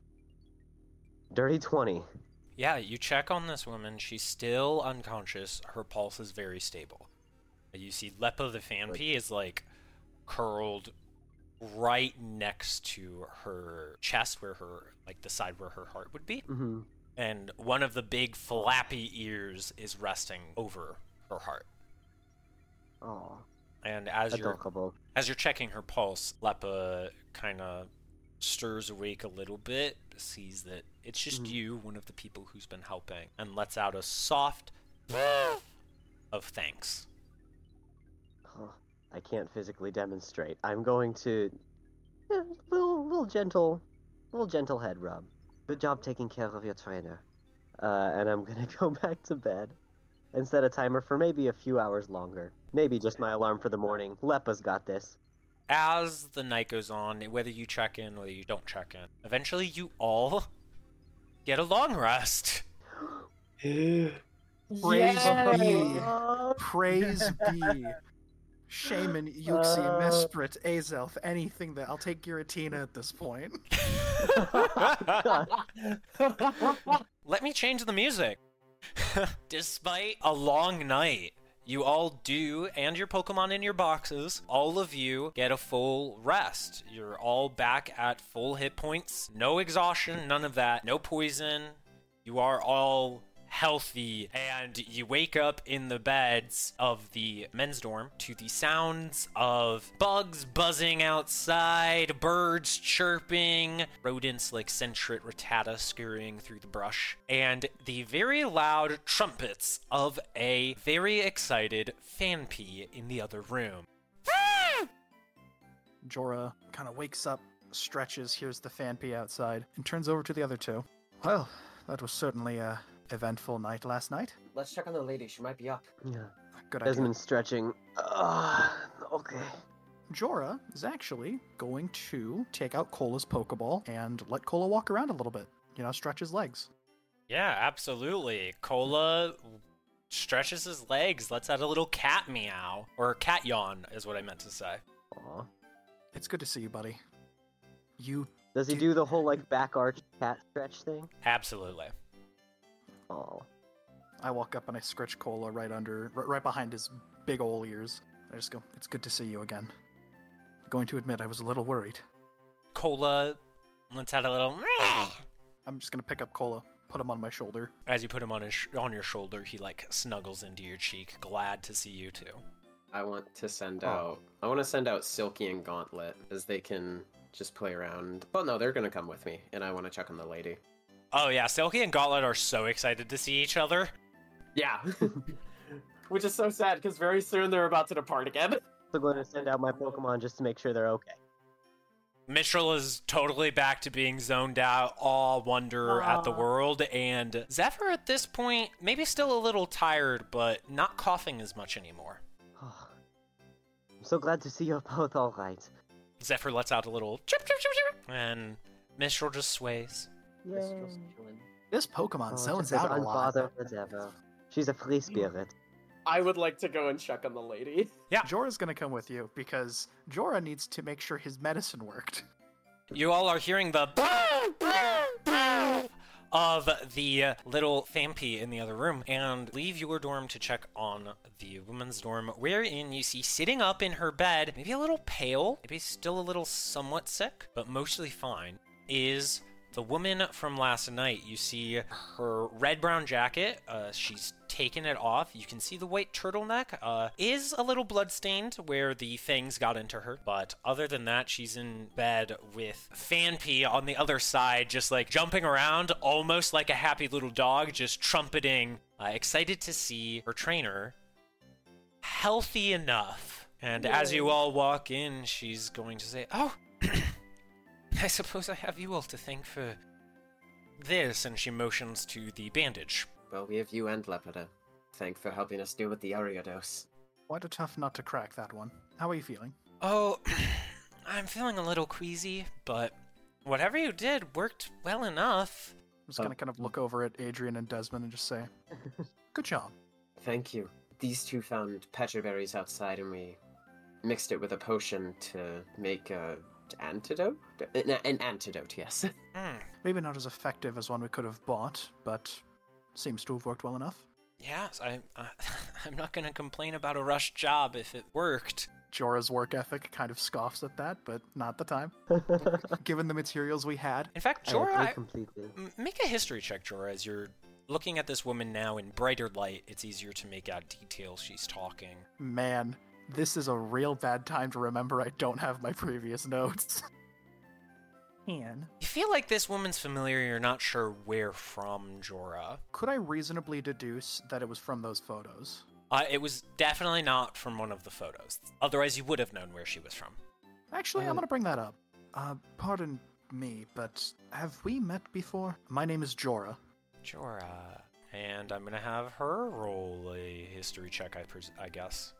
Dirty twenty. Yeah, you check on this woman. She's still unconscious. Her pulse is very stable. You see Lepa the Fanpy is, like, curled right next to her chest, where her, like, the side where her heart would be. Mm-hmm. And one of the big flappy ears is resting over her heart. Oh, And as you're adorable. as you're checking her pulse, Lepa kind of stirs awake a little bit, sees that it's just Mhm. you, one of the people who's been helping, and lets out a soft of thanks. Oh, I can't physically demonstrate. I'm going to... Yeah, little, little gentle, little gentle head rub. Good job taking care of your trainer. Uh, and I'm gonna go back to bed and set a timer for maybe a few hours longer. Maybe just my alarm for the morning. Lepa's got this. As the night goes on, whether you check in, whether you don't check in, eventually you all get a long rest. Praise Yes! be. Praise be. Shaman, Yuxi, Uh. Mesprit, Azelf, anything that... I'll take Giratina at this point. Let me change the music. Despite a long night, you all do, and your Pokemon in your boxes, all of you get a full rest. You're all back at full hit points. No exhaustion, none of that. No poison. You are all healthy, and you wake up in the beds of the men's dorm to the sounds of bugs buzzing outside, birds chirping, rodents like Centrit Rattata scurrying through the brush, and the very loud trumpets of a very excited Fanpy in the other room. Jorah kind of wakes up stretches, hears the Fanpy outside, and turns over to the other two. Well, that was certainly a eventful night last night. Let's check on the lady. She might be up. Yeah. Good idea. Desmond's stretching. Uh, okay. Jorah is actually going to take out Cola's Pokeball and let Cola walk around a little bit. You know, stretch his legs. Yeah, absolutely. Cola stretches his legs, lets out a little cat meow. Or cat yawn, is what I meant to say. Aw. It's good to see you, buddy. You... Does he do- do the whole, like, back arch cat stretch thing? Absolutely. Oh. I walk up and I scratch Cola right under, right, right behind his big ol' ears. I just go, it's good to see you again. Going to admit I was a little worried. Cola lets out a little... I'm just gonna pick up Cola, put him on my shoulder. As you put him on his sh- on your shoulder, he like snuggles into your cheek, glad to see you too. I want to send Oh. out. I want to send out Silky and Gauntlet as they can just play around. But no, they're gonna come with me, and I want to check on the lady. Oh yeah, Silky and Gauntlet are so excited to see each other. Yeah. Which is so sad because very soon they're about to depart again. So going to send out my Pokemon just to make sure they're okay. Mitchell is totally back to being zoned out, all wonder at the Aw. world, and Zephyr at this point, maybe still a little tired, but not coughing as much anymore. I'm so glad to see you're both all right. Zephyr lets out a little chirp, chirp, chirp, chirp, and Mitchell just sways. Yay. This Pokemon Oh, zones just as out a lot. unbothered as ever. She's a free spirit. I would like to go and check on the lady. Jorah's gonna come with you because Jorah needs to make sure his medicine worked. You all are hearing the of the little Fampi in the other room, and leave your dorm to check on the woman's dorm, wherein you see sitting up in her bed, maybe a little pale, maybe still a little somewhat sick, but mostly fine, is the woman from last night. You see her red-brown jacket. Uh, she's taken it off. You can see the white turtleneck uh, is a little bloodstained where the fangs got into her. But other than that, she's in bed with Fanpy on the other side, just like jumping around, almost like a happy little dog, just trumpeting, uh, excited to see her trainer healthy enough. And as you all walk in, she's going to say, "Oh, I suppose I have you all to thank for this," and she motions to the bandage. Well, we have you and Lepida. Thank for helping us deal with the Ariados. Quite a tough nut to crack, that one. How are you feeling? Oh, I'm feeling a little queasy, but whatever you did worked well enough. I'm just gonna kind of look over at Adrian and Desmond and just say, good job. Thank you. These two found petra berries outside, and we mixed it with a potion to make a antidote. An, an antidote, yes. Hmm. Maybe not as effective as one we could have bought, but seems to have worked well enough. Yes, I, uh, I'm not going to complain about a rushed job if it worked. Jorah's work ethic kind of scoffs at that, but not the time. Given the materials we had. In fact, I Jorah, agree I- completely. m- make a history check, Jorah, as you're looking at this woman now in brighter light. It's easier to make out details she's talking. Man, this is a real bad time to remember I don't have my previous notes. And You feel like this woman's familiar, you're not sure where from, Jorah. could I reasonably deduce that it was from those photos? Uh, it was definitely not from one of the photos. Otherwise, you would have known where she was from. Actually, I'm Um, gonna bring that up. Uh, pardon me, but have we met before? My name is Jorah. Jorah. And I'm going to have her roll a history check, I, pres- I guess.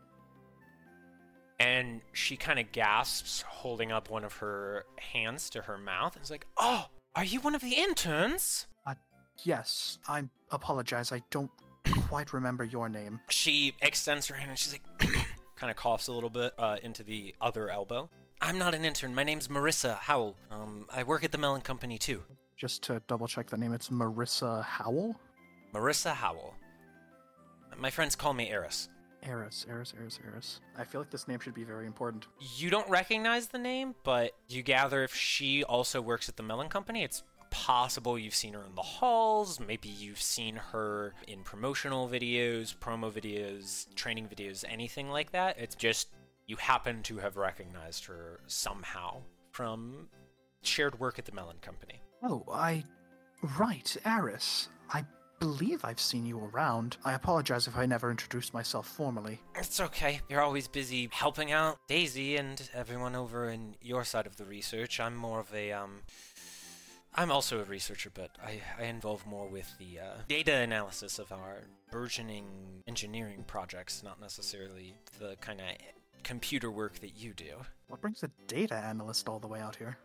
And she kind of gasps, holding up one of her hands to her mouth, and is like, "Oh, are you one of the interns?" Yes, I apologize. I don't quite remember your name. She extends her hand and she's like, kind of coughs a little bit uh, into the other elbow. "I'm not an intern. My name's Marissa Howell. Um, I work at the Melon Company too." Just to double check the name, it's Marissa Howell? Marissa Howell. My friends call me Eris. Eris, Eris, Eris, Eris. I feel like this name should be very important. You don't recognize the name, but you gather if she also works at the Melon Company, it's possible you've seen her in the halls. Maybe you've seen her in promotional videos, promo videos, training videos, anything like that. It's just you happen to have recognized her somehow from shared work at the Melon Company. Oh, I... Right, Eris. I believe I've seen you around. I apologize if I never introduced myself formally. It's okay. You're always busy helping out Daisy and everyone over in your side of the research. I'm more of a, um... I'm also a researcher, but I, I involve more with the uh, data analysis of our burgeoning engineering projects, not necessarily the kind of computer work that you do. What brings a data analyst all the way out here?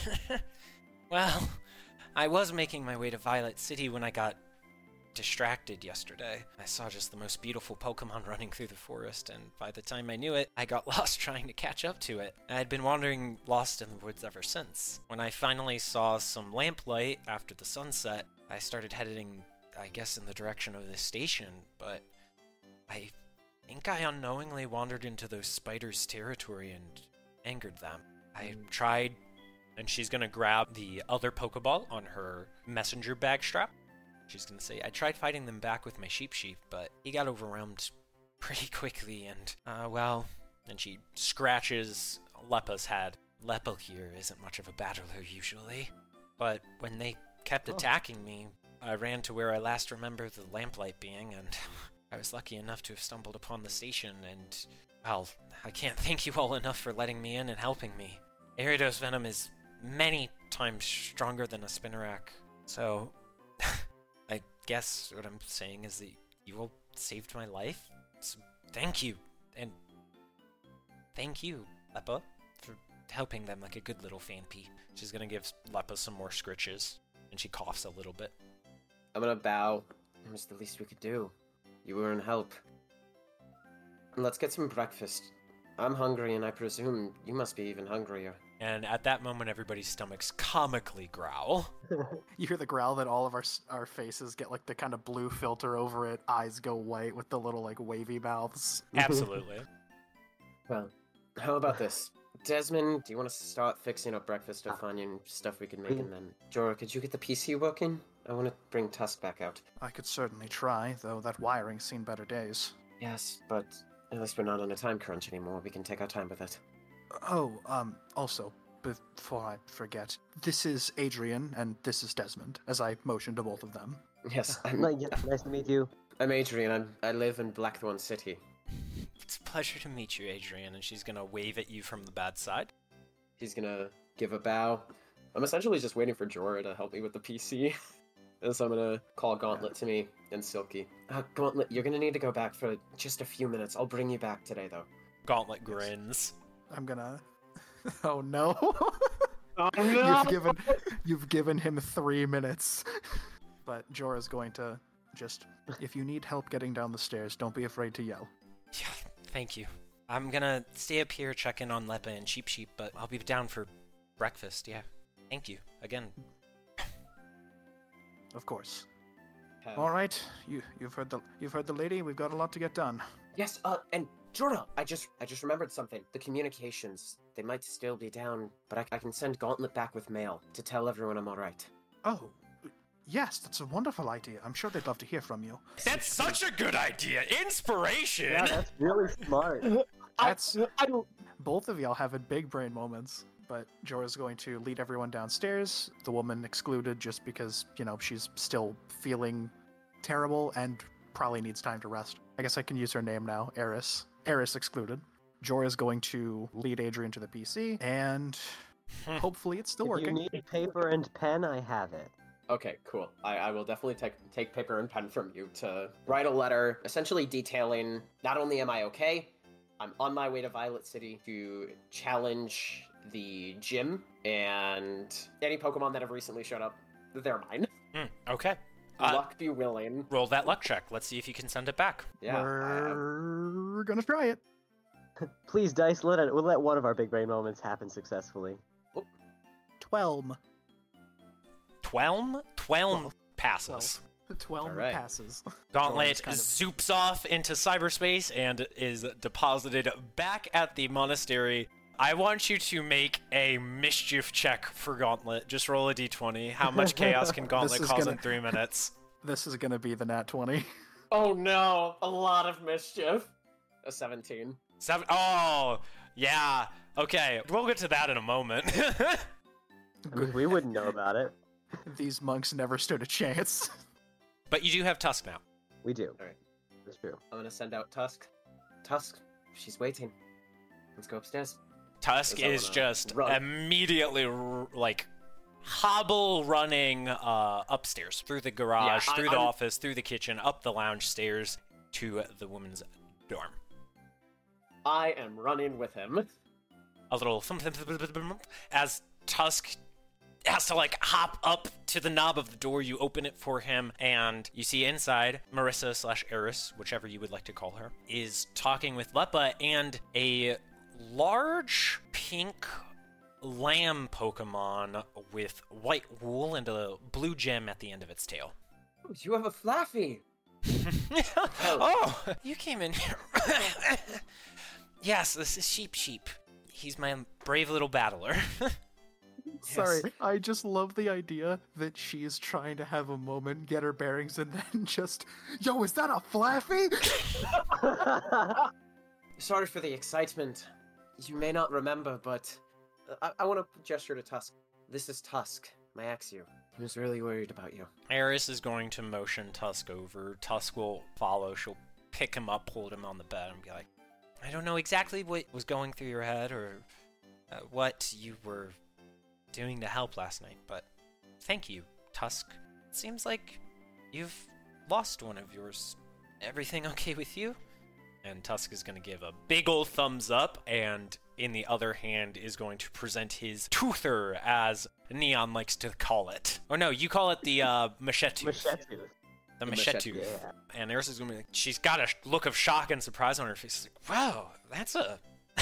Well, I was making my way to Violet City when I got distracted yesterday. I saw just the most beautiful Pokemon running through the forest, and by the time I knew it, I got lost trying to catch up to it. I had been wandering lost in the woods ever since. When I finally saw some lamplight after the sunset, I started heading, I guess, in the direction of the station, but I think I unknowingly wandered into those spiders' territory and angered them. I tried, and she's gonna grab the other Pokeball on her messenger bag strap. She's gonna say, I tried fighting them back with my Sheep Sheep, but he got overwhelmed pretty quickly, and, uh, well, and she scratches Leppa's head. Leppa here isn't much of a battler usually, but when they kept Oh. attacking me, I ran to where I last remember the lamplight being, and I was lucky enough to have stumbled upon the station, and, well, I can't thank you all enough for letting me in and helping me. Ariados Venom is many times stronger than a Spinarak, so I guess what I'm saying is that you all saved my life, so thank you, and thank you, Leppa, for helping them like a good little fanpy. She's gonna give Leppa some more scritches, and she coughs a little bit. I'm gonna bow. It was the least we could do. You were in help. Let's get some breakfast. I'm hungry, and I presume you must be even hungrier. And at that moment, everybody's stomachs comically growl. You hear the growl that all of our s- our faces get like the kind of blue filter over it, eyes go white with the little like wavy mouths. Absolutely. Well, how about this? Desmond, do you want to start fixing up breakfast or finding stuff we can make, and then Jorah, could you get the P C working? I want to bring Tusk back out. I could certainly try, though that wiring's seen better days. Yes, but at least we're not on a time crunch anymore. We can take our time with it. Oh, um, also, before I forget, this is Adrian and this is Desmond, as I motion to both of them. Yes, I'm, Like, yeah, nice to meet you. I'm Adrian. I'm, I live in Blackthorn City. It's a pleasure to meet you, Adrian, and she's gonna wave at you from the bad side. He's gonna give a bow. I'm essentially just waiting for Jorah to help me with the P C. And so I'm gonna call Gauntlet to me and Silky. Uh, Gauntlet, you're gonna need to go back for just a few minutes. I'll bring you back today, though. Gauntlet grins. I'm gonna... Oh no! Oh You've given you've given him three minutes. But Jorah's going to just, if you need help getting down the stairs, don't be afraid to yell. Yeah, thank you. I'm gonna stay up here, check in on Leppa and Sheep Sheep, but I'll be down for breakfast, yeah. Thank you, again. Of course. Uh, All right, you you've heard the you've heard the lady. We've got a lot to get done. Yes, uh, and Jorah, I just I just remembered something. The communications, they might still be down, but I, I can send Gauntlet back with mail to tell everyone I'm alright. Oh, yes, that's a wonderful idea. I'm sure they'd love to hear from you. That's such a good idea! Inspiration! Yeah, that's really smart. That's I, I don't... both of y'all having big brain moments. But Jorah's going to lead everyone downstairs. The woman excluded just because, you know, she's still feeling terrible and probably needs time to rest. I guess I can use her name now, Eris. Eris excluded. Jorah's going to lead Adrian to the P C, and hopefully it's still If working. you need paper and pen, I have it. Okay, cool. I, I will definitely take take paper and pen from you to write a letter, essentially detailing not only am I okay, I'm on my way to Violet City to challenge the gym, and any Pokemon that have recently showed up, they're mine. Hmm, okay. Uh, Luck be willing. roll that luck check. Let's see if you can send it back. Yeah. I- I- We're gonna try it. Please, Dice, let it, we'll let one of our big brain moments happen successfully. Twelve. Twelm? Twelm Twelve. passes. Twelve Alright. passes. Gauntlet kind of- zoops off into cyberspace and is deposited back at the monastery. I want you to make a mischief check for Gauntlet. Just roll a d twenty. How much chaos can Gauntlet is cause gonna- in three minutes? This is gonna be the nat twenty. Oh no, a lot of mischief. A seventeen. Seven. Oh, yeah. Okay, we'll get to that in a moment. I mean, we wouldn't know about it. These monks never stood a chance. But you do have Tusk now. We do. All right. That's true. I'm gonna send out Tusk. Tusk, she's waiting. Let's go upstairs. Tusk Because I is wanna just run. immediately r- like hobble running uh, upstairs through the garage, Yeah, I- through the I'm- office, through the kitchen, up the lounge stairs to the woman's dorm. I am running with him. A little thump, thump, thump, thump, thump, as Tusk has to like hop up to the knob of the door. You open it for him, and you see inside Marissa slash Eris, whichever you would like to call her, is talking with Leppa and a large pink lamb Pokemon with white wool and a blue gem at the end of its tail. Oh, you have a Flaffy. Oh, you came in here. Yes, this is Sheep Sheep. He's my brave little battler. Sorry, I just love the idea that she's trying to have a moment, get her bearings, and then just, yo, is that a Flaffy? Sorry for the excitement. You may not remember, but I, I want to gesture to Tusk. This is Tusk, my Axew. He was really worried about you. Eris is going to motion Tusk over. Tusk will follow. She'll pick him up, hold him on the bed, and be like, I don't know exactly what was going through your head or uh, what you were doing to help last night, but thank you, Tusk. It seems like you've lost one of yours. Everything okay with you? And Tusk is going to give a big old thumbs up, and in the other hand is going to present his toother, as Neon likes to call it. Or no, you call it the uh, machete. Machete. The The machete. machete. Yeah. And Eris is going to be like, she's got a sh- look of shock and surprise on her face. She's like, wow, that's a...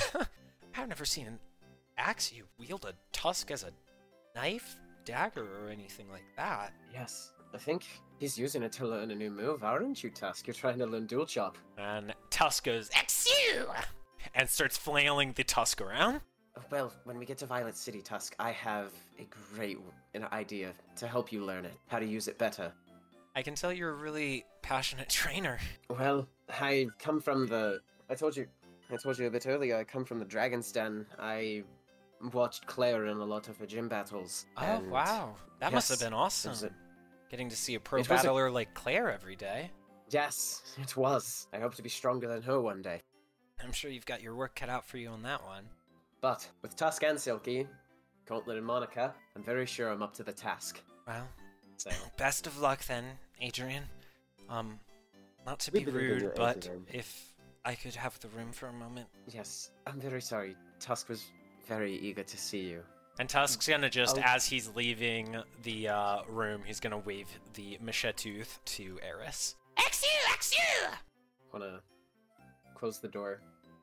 I've never seen an axe you wield a tusk as a knife, dagger, or anything like that. Yes, I think he's using it to learn a new move, aren't you, Tusk? You're trying to learn Dual Chop. And Tusk goes, Axew! And starts flailing the tusk around. Well, when we get to Violet City, Tusk, I have a great an idea to help you learn it, how to use it better. I can tell you're a really passionate trainer. Well, I come from the... I told you... I told you a bit earlier, I come from the Dragon's Den. I watched Claire in a lot of her gym battles. Oh, and wow. That must have yes, been it awesome. was a- Getting to see a pro It was a- battler like Claire every day. Yes, it was. I hope to be stronger than her one day. I'm sure you've got your work cut out for you on that one. But with Tusk and Silky, Gauntlet and Monica, I'm very sure I'm up to the task. Well, So, best of luck then, Adrian. Um, not to We be believe in rude, you, but Adrian. if I could have the room for a moment. yes, I'm very sorry. Tusk was very eager to see you. And Tusk's gonna just, Oh. as he's leaving the uh, room, he's gonna wave the machete to Eris. Axew! Axew! Wanna close the door.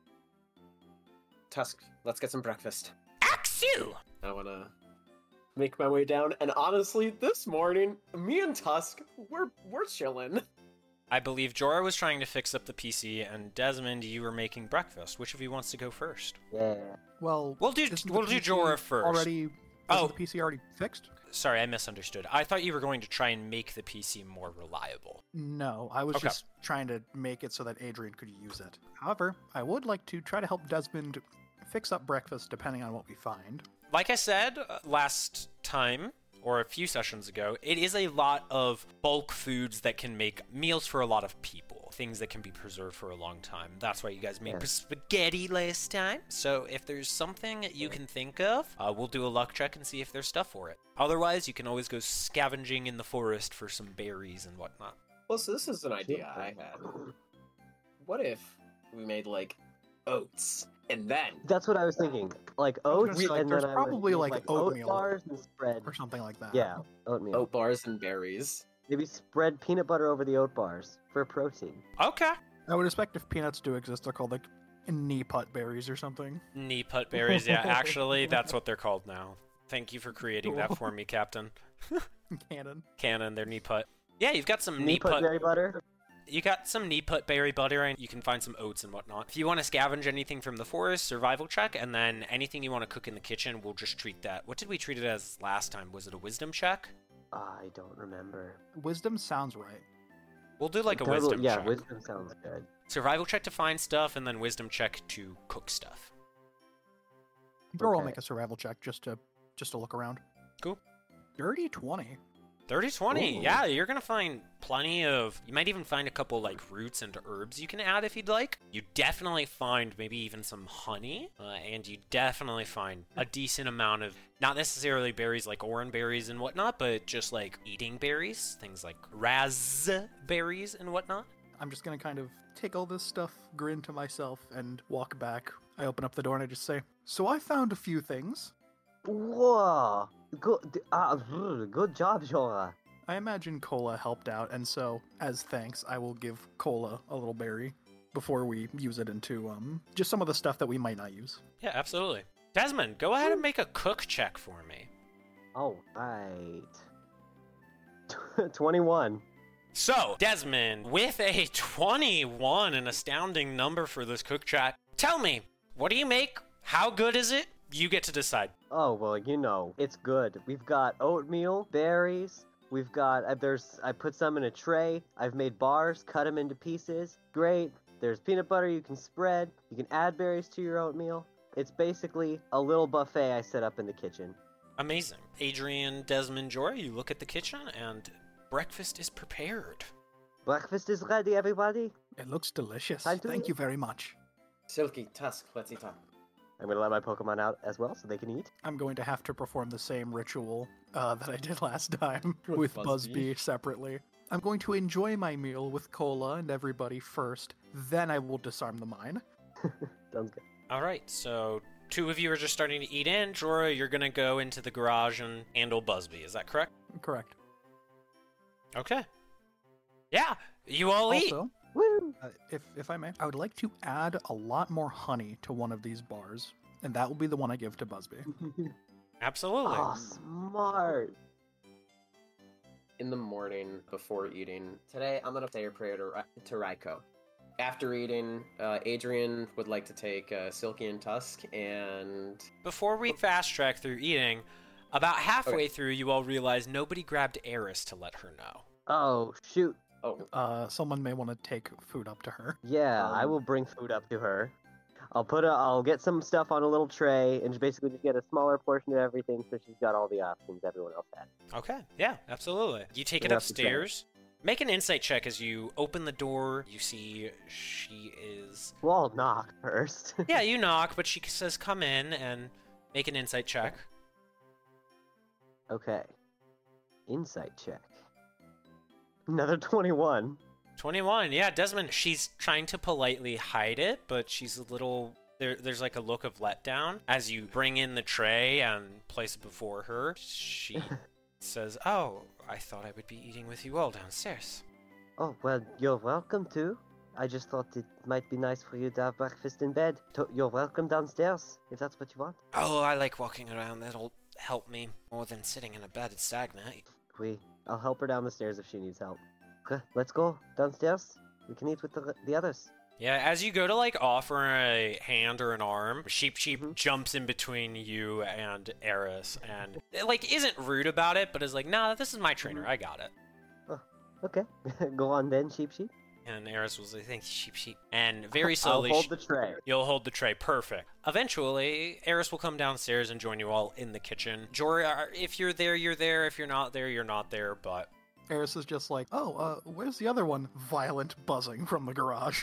Tusk, let's get some breakfast. Axew! I wanna make my way down, and honestly, this morning, me and Tusk, we're we're chilling. I believe Jorah was trying to fix up the P C, and Desmond, you were making breakfast. Which of you wants to go first? Yeah. Well, We'll do isn't the we'll do P C Jorah first. Already, Oh. oh, the P C already fixed? Sorry, I misunderstood. I thought you were going to try and make the P C more reliable. No, I was Okay. just trying to make it so that Adrian could use it. However, I would like to try to help Desmond fix up breakfast depending on what we find. Like I said uh, last time, or a few sessions ago, it is a lot of bulk foods that can make meals for a lot of people. Things that can be preserved for a long time. That's why you guys made Yeah. spaghetti last time. So if there's something that you can think of, uh, we'll do a luck check and see if there's stuff for it. Otherwise, you can always go scavenging in the forest for some berries and whatnot. Well, so this is an idea I had. What if we made like oats, and then That's what I was thinking. Like I was gonna oats, say, like, and there's then I would probably, make, like, like oatmeal. oat bars and spread. Or something like that. Yeah, oatmeal. oat bars and berries. Maybe spread peanut butter over the oat bars for protein. Okay. I would expect if peanuts do exist, they're called like knee put berries or something. Knee put berries. Yeah, actually, that's what they're called now. Thank you for creating that for me, Captain. Canon. Cannon, they're knee put. Yeah, you've got some Knee knee put put. berry butter. You got some knee put berry butter, and you can find some oats and whatnot. If you want to scavenge anything from the forest, survival check, and then anything you want to cook in the kitchen, we'll just treat that. What did we treat it as last time? Was it a wisdom check? I don't remember. Wisdom sounds right. We'll do like a Total- wisdom yeah, check. wisdom sounds good. Survival check to find stuff, and then wisdom check to cook stuff. Or I'll Okay. make a survival check just to just to look around. Cool. Dirty twenty. thirty twenty, Ooh. yeah, you're gonna find plenty of, you might even find a couple like roots and herbs you can add if you'd like. You definitely find maybe even some honey, uh, and you definitely find a decent amount of, not necessarily berries like oran berries and whatnot, but just like eating berries, things like raspberries and whatnot. I'm just gonna kind of take all this stuff, grin to myself, and walk back. I open up the door and I just say, so I found a few things. Whoa! Good, uh, good job, Jora. I imagine Cola helped out, and so, as thanks, I will give Cola a little berry before we use it into um just some of the stuff that we might not use. Yeah, absolutely. Desmond, go ahead and make a cook check for me. All right. twenty-one. So, Desmond, with a twenty-one, an astounding number for this cook check, tell me, what do you make? How good is it? You get to decide. Oh, well, you know, it's good. We've got oatmeal, berries. We've got, uh, there's, I put some in a tray. I've made bars, cut them into pieces. Great. There's peanut butter you can spread. You can add berries to your oatmeal. It's basically a little buffet I set up in the kitchen. Amazing. Adrian, Desmond, Jory, you look at the kitchen and breakfast is prepared. Breakfast is ready, everybody. It looks delicious. Time to Thank eat. you very much. Silky, Tusk, let's eat up. I'm gonna let my Pokemon out as well so they can eat. I'm going to have to perform the same ritual uh, that I did last time With with Busby. Busby separately. I'm going to enjoy my meal with Cola and everybody first, then I will disarm the mine. Sounds good. All right, so two of you are just starting to eat in. Jorah, you're going to go into the garage and handle Busby. Is that correct? Correct. Okay. Yeah, you all eat. Also, Woo! uh, if, if I may, I would like to add a lot more honey to one of these bars, and that will be the one I give to Busby. Absolutely. Oh, smart. In the morning before eating, today I'm gonna say a prayer to, Ra- to Raiko. After eating, uh, Adrian would like to take uh, Silky and Tusk, and Before we fast track through eating, about halfway Okay. through, you all realize nobody grabbed Eris to let her know. Oh, shoot. oh, Uh, someone may want to take food up to her. Yeah, I Um, will bring food up to her. I'll put a, I'll get some stuff on a little tray and just basically just get a smaller portion of everything so she's got all the options everyone else had. Okay, yeah, absolutely. You take it Bring up the tray. upstairs. Make an insight check as you open the door. You see she is... We'll all knock first. Yeah, you knock, but she says come in and make an insight check. Okay. Insight check. Another twenty-one. twenty-one, yeah, Desmond, she's trying to politely hide it, but she's a little... There, there's like a look of letdown. As you bring in the tray and place it before her, she says, oh, I thought I would be eating with you all downstairs. Oh, well, you're welcome to. I just thought it might be nice for you to have breakfast in bed. To- you're welcome downstairs, if that's what you want. Oh, I like walking around. That'll help me more than sitting in a bed at stagnant. We, I'll help her down the stairs if she needs help. Okay, let's go downstairs. We can eat with the the others. Yeah, as you go to like offer a hand or an arm, Sheep Sheep Mhm. jumps in between you and Eris and like isn't rude about it, but is like, nah, this is my trainer, I got it. Okay, go on then, sheep sheep. And Eris was like, thanks, Sheep Sheep. And very I'll slowly, hold sh- the tray. you'll hold the tray. Perfect. Eventually, Eris will come downstairs and join you all in the kitchen. Jory, uh, if you're there, you're there. If you're not there, you're not there. But Eris is just like, oh, uh, where's the other one? Violent buzzing from the garage.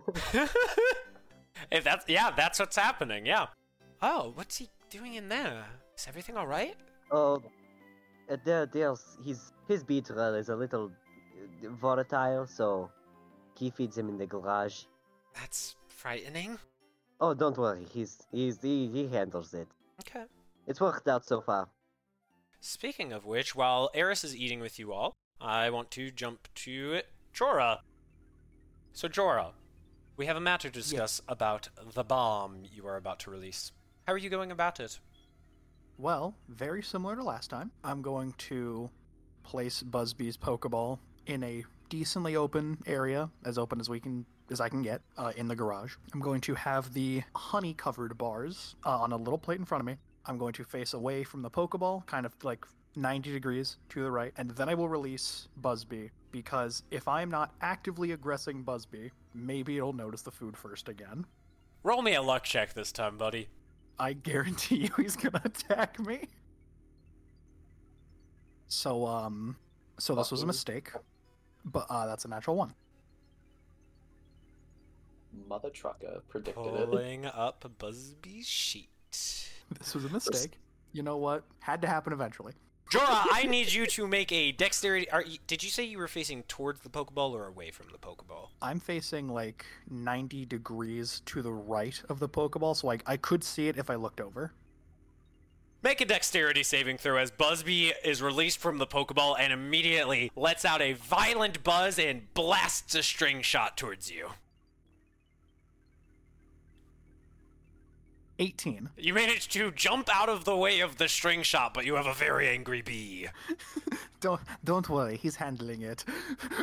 if that's yeah, that's what's happening. Yeah. Oh, what's he doing in there? Is everything all right? Oh, uh, there, there's his his beetle is a little uh, volatile, so he feeds him in the garage. That's frightening. Oh, don't worry, he's he's he, he handles it. Okay. It's worked out so far. Speaking of which, while Eris is eating with you all, I want to jump to Jorah. So Jorah, we have a matter to discuss about the bomb you are about to release. How are you going about it? Well, very similar to last time. I'm going to place Busby's Pokeball in a decently open area, as open as we can as I can get, uh, in the garage. I'm going to have the honey-covered bars uh, on a little plate in front of me. I'm going to face away from the Pokeball, kind of like ninety degrees to the right, and then I will release Busby, because if I'm not actively aggressing Busby, maybe it'll notice the food first again. Roll me a luck check this time, buddy. I guarantee you he's gonna attack me. So, um, So this was a Fucking mistake, but uh, that's a natural one. Mother trucker predicted it. Pulling up Busby's sheet. This was a mistake. You know what? Had to happen eventually. Jorah, I need you to make a dexterity. Are you, did you say you were facing towards the Pokeball or away from the Pokeball? I'm facing like ninety degrees to the right of the Pokeball, so I, I could see it if I looked over. Make a dexterity saving throw as Busby is released from the Pokeball and immediately lets out a violent buzz and blasts a string shot towards you. eighteen. You managed to jump out of the way of the string shot, but you have a very angry bee. Don't don't worry, he's handling it. uh,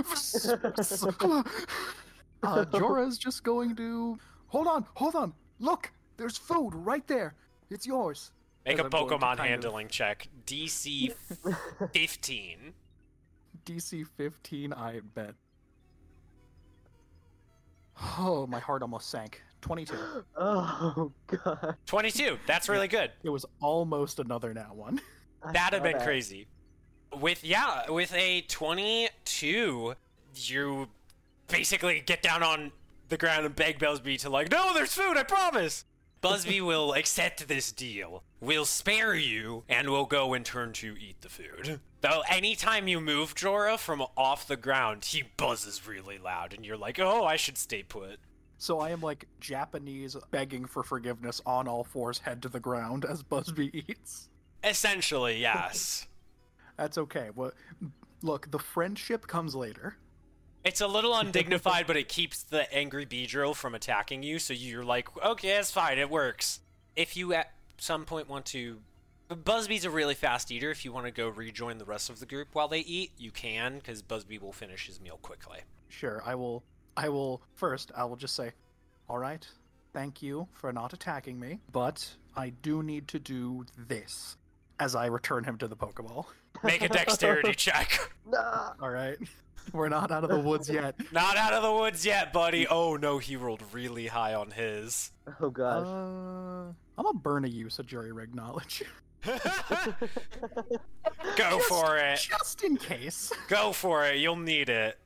Jorah's just going to hold on, hold on. Look, there's food right there. It's yours. Make As a I'm going to Pokemon kind of- handling check. D C fifteen. D C fifteen, I bet. Oh, my heart almost sank. twenty-two. Oh god. twenty-two. That's really good. It was almost another nat one. I That'd have saw been that. crazy. With, yeah, with a twenty-two, you basically get down on the ground and beg Busby to, like, no, there's food, I promise! Busby will accept this deal. We'll spare you, and we'll go and turn to eat the food. Though anytime you move Jorah from off the ground, he buzzes really loud, and you're like, oh, I should stay put. So I am like Japanese begging for forgiveness on all fours, head to the ground as Busby eats. Essentially, yes. That's okay. Well, look, the friendship comes later. It's a little undignified, but it keeps the angry Beedrill from attacking you, so you're like, okay, it's fine, it works. If you at some point want to... Busby's a really fast eater. If you want to go rejoin the rest of the group while they eat, you can, because Busby will finish his meal quickly. Sure, I will. I will. First, I will just say, all right, thank you for not attacking me, but I do need to do this as I return him to the Pokeball. Make a dexterity check. Nah. All right. We're not out of the woods yet. Not out of the woods yet, buddy. Oh, no, he rolled really high on his. Oh gosh. Uh, I'm gonna burn a use of jury rig knowledge. Go Just- for it. Just in case. Go for it. You'll need it.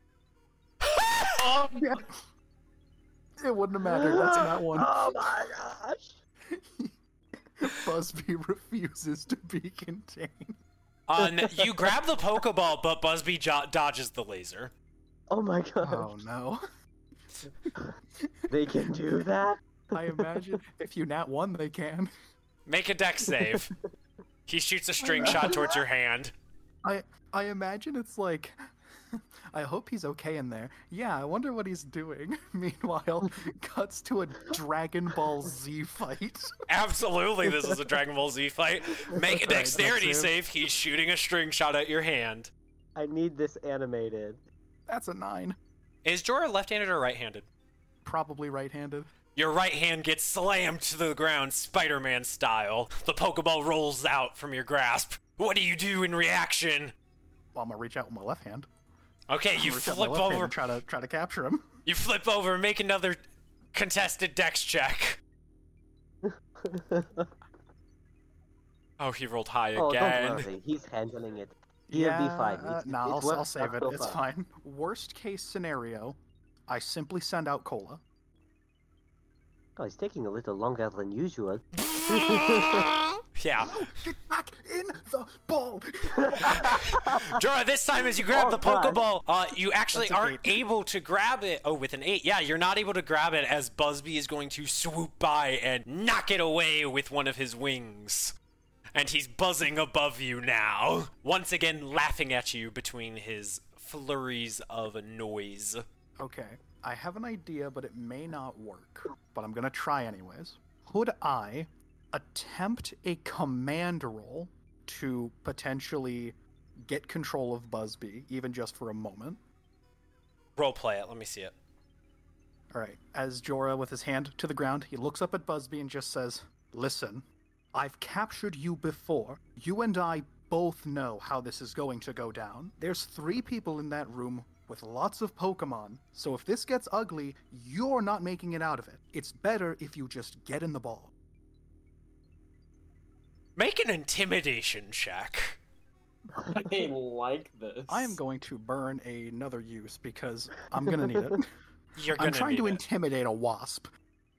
Oh, yeah. It wouldn't have mattered. That's not one. Oh my gosh. Busby refuses to be contained. Um, you grab the Pokeball, but Busby jo- dodges the laser. Oh my gosh. Oh no. They can do that? I imagine if you nat one, they can. Make a dex save. He shoots a string shot towards your hand. I I imagine it's like, I hope he's okay in there. Yeah, I wonder what he's doing. Meanwhile, cuts to a Dragon Ball Z fight. Absolutely, this is a Dragon Ball Z fight. Make a Alright, dexterity that's it. save. He's shooting a string shot at your hand. I need this animated. That's a nine. Is Jorah left-handed or right-handed? Probably right-handed. Your right hand gets slammed to the ground, Spider-Man style. The Pokeball rolls out from your grasp. What do you do in reaction? Well, I'm gonna reach out with my left hand. Okay, you Reach out with my flip left hand over. and try to try to capture him. You flip over and make another contested dex check. Oh, he rolled high Oh, don't again. worry. He's handling it. He'll be fine. uh, It's- nah, it's I'll, I'll worked save out it. so It's far. fine. Worst case scenario, I simply send out Cola. Oh, it's taking a little longer than usual. Yeah. Get back in the ball. Jorah, this time as you grab Oh, the God. Pokeball, uh, you actually That's a aren't eight. able to grab it. Oh, with an eight. Yeah, you're not able to grab it as Busby is going to swoop by and knock it away with one of his wings. And he's buzzing above you now, once again laughing at you between his flurries of noise. Okay, I have an idea, but it may not work. But I'm gonna try anyways. Could I attempt a command roll to potentially get control of Busby, even just for a moment? Roleplay it. Let me see it. All right. As Jorah, with his hand to the ground, he looks up at Busby and just says, "Listen, I've captured you before. You and I both know how this is going to go down. There's three people in that room with lots of Pokemon, so if this gets ugly, you're not making it out of it. It's better if you just get in the ball." Make an intimidation check. I like this. I am going to burn another use because I'm gonna need it. You're gonna I'm trying need to it. intimidate a wasp.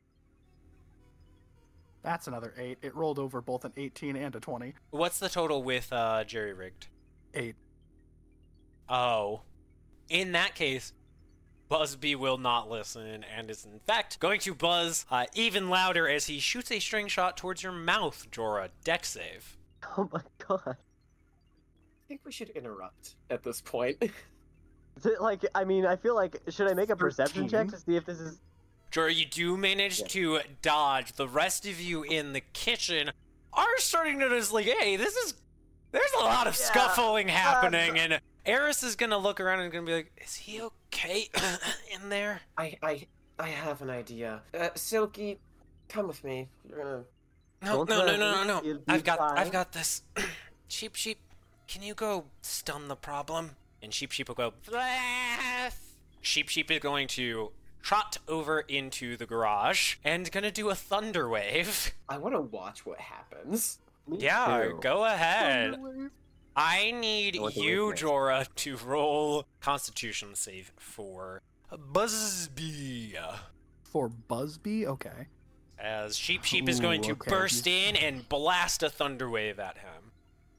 That's another eight. It rolled over both an eighteen and a twenty. What's the total with uh, Jerry Rigged? Eight. Oh. In that case, Busby will not listen and is in fact going to buzz uh, even louder as he shoots a string shot towards your mouth, Jorah. Dex save. Oh my god. I think we should interrupt at this point. Is it like, I mean, I feel like, should I make a perception check thirteen. to see if this is... Jorah, you do manage Yeah. to dodge. The rest of you in the kitchen are starting to just like, hey, this is... There's a lot of Yeah. scuffling happening, and Eris is gonna look around and gonna be like, is he okay in there? I, I, I have an idea. Uh, Silky, come with me. You're gonna. No, Don't no, no, let no, no, me- no. you'll be I've got, I've fine. got this. Sheep, sheep, can you go stun the problem? And Sheep, sheep will go. "Blast." Sheep, sheep is going to trot over into the garage and gonna do a thunder wave. I want to watch what happens. Me Yeah, too. go ahead. Thunderwave. I need I want to you, witness. Jorah, to roll Constitution save for Busby. For Busby? Okay. As Sheep Sheep is going Ooh, to okay. burst in and blast a thunder wave at him.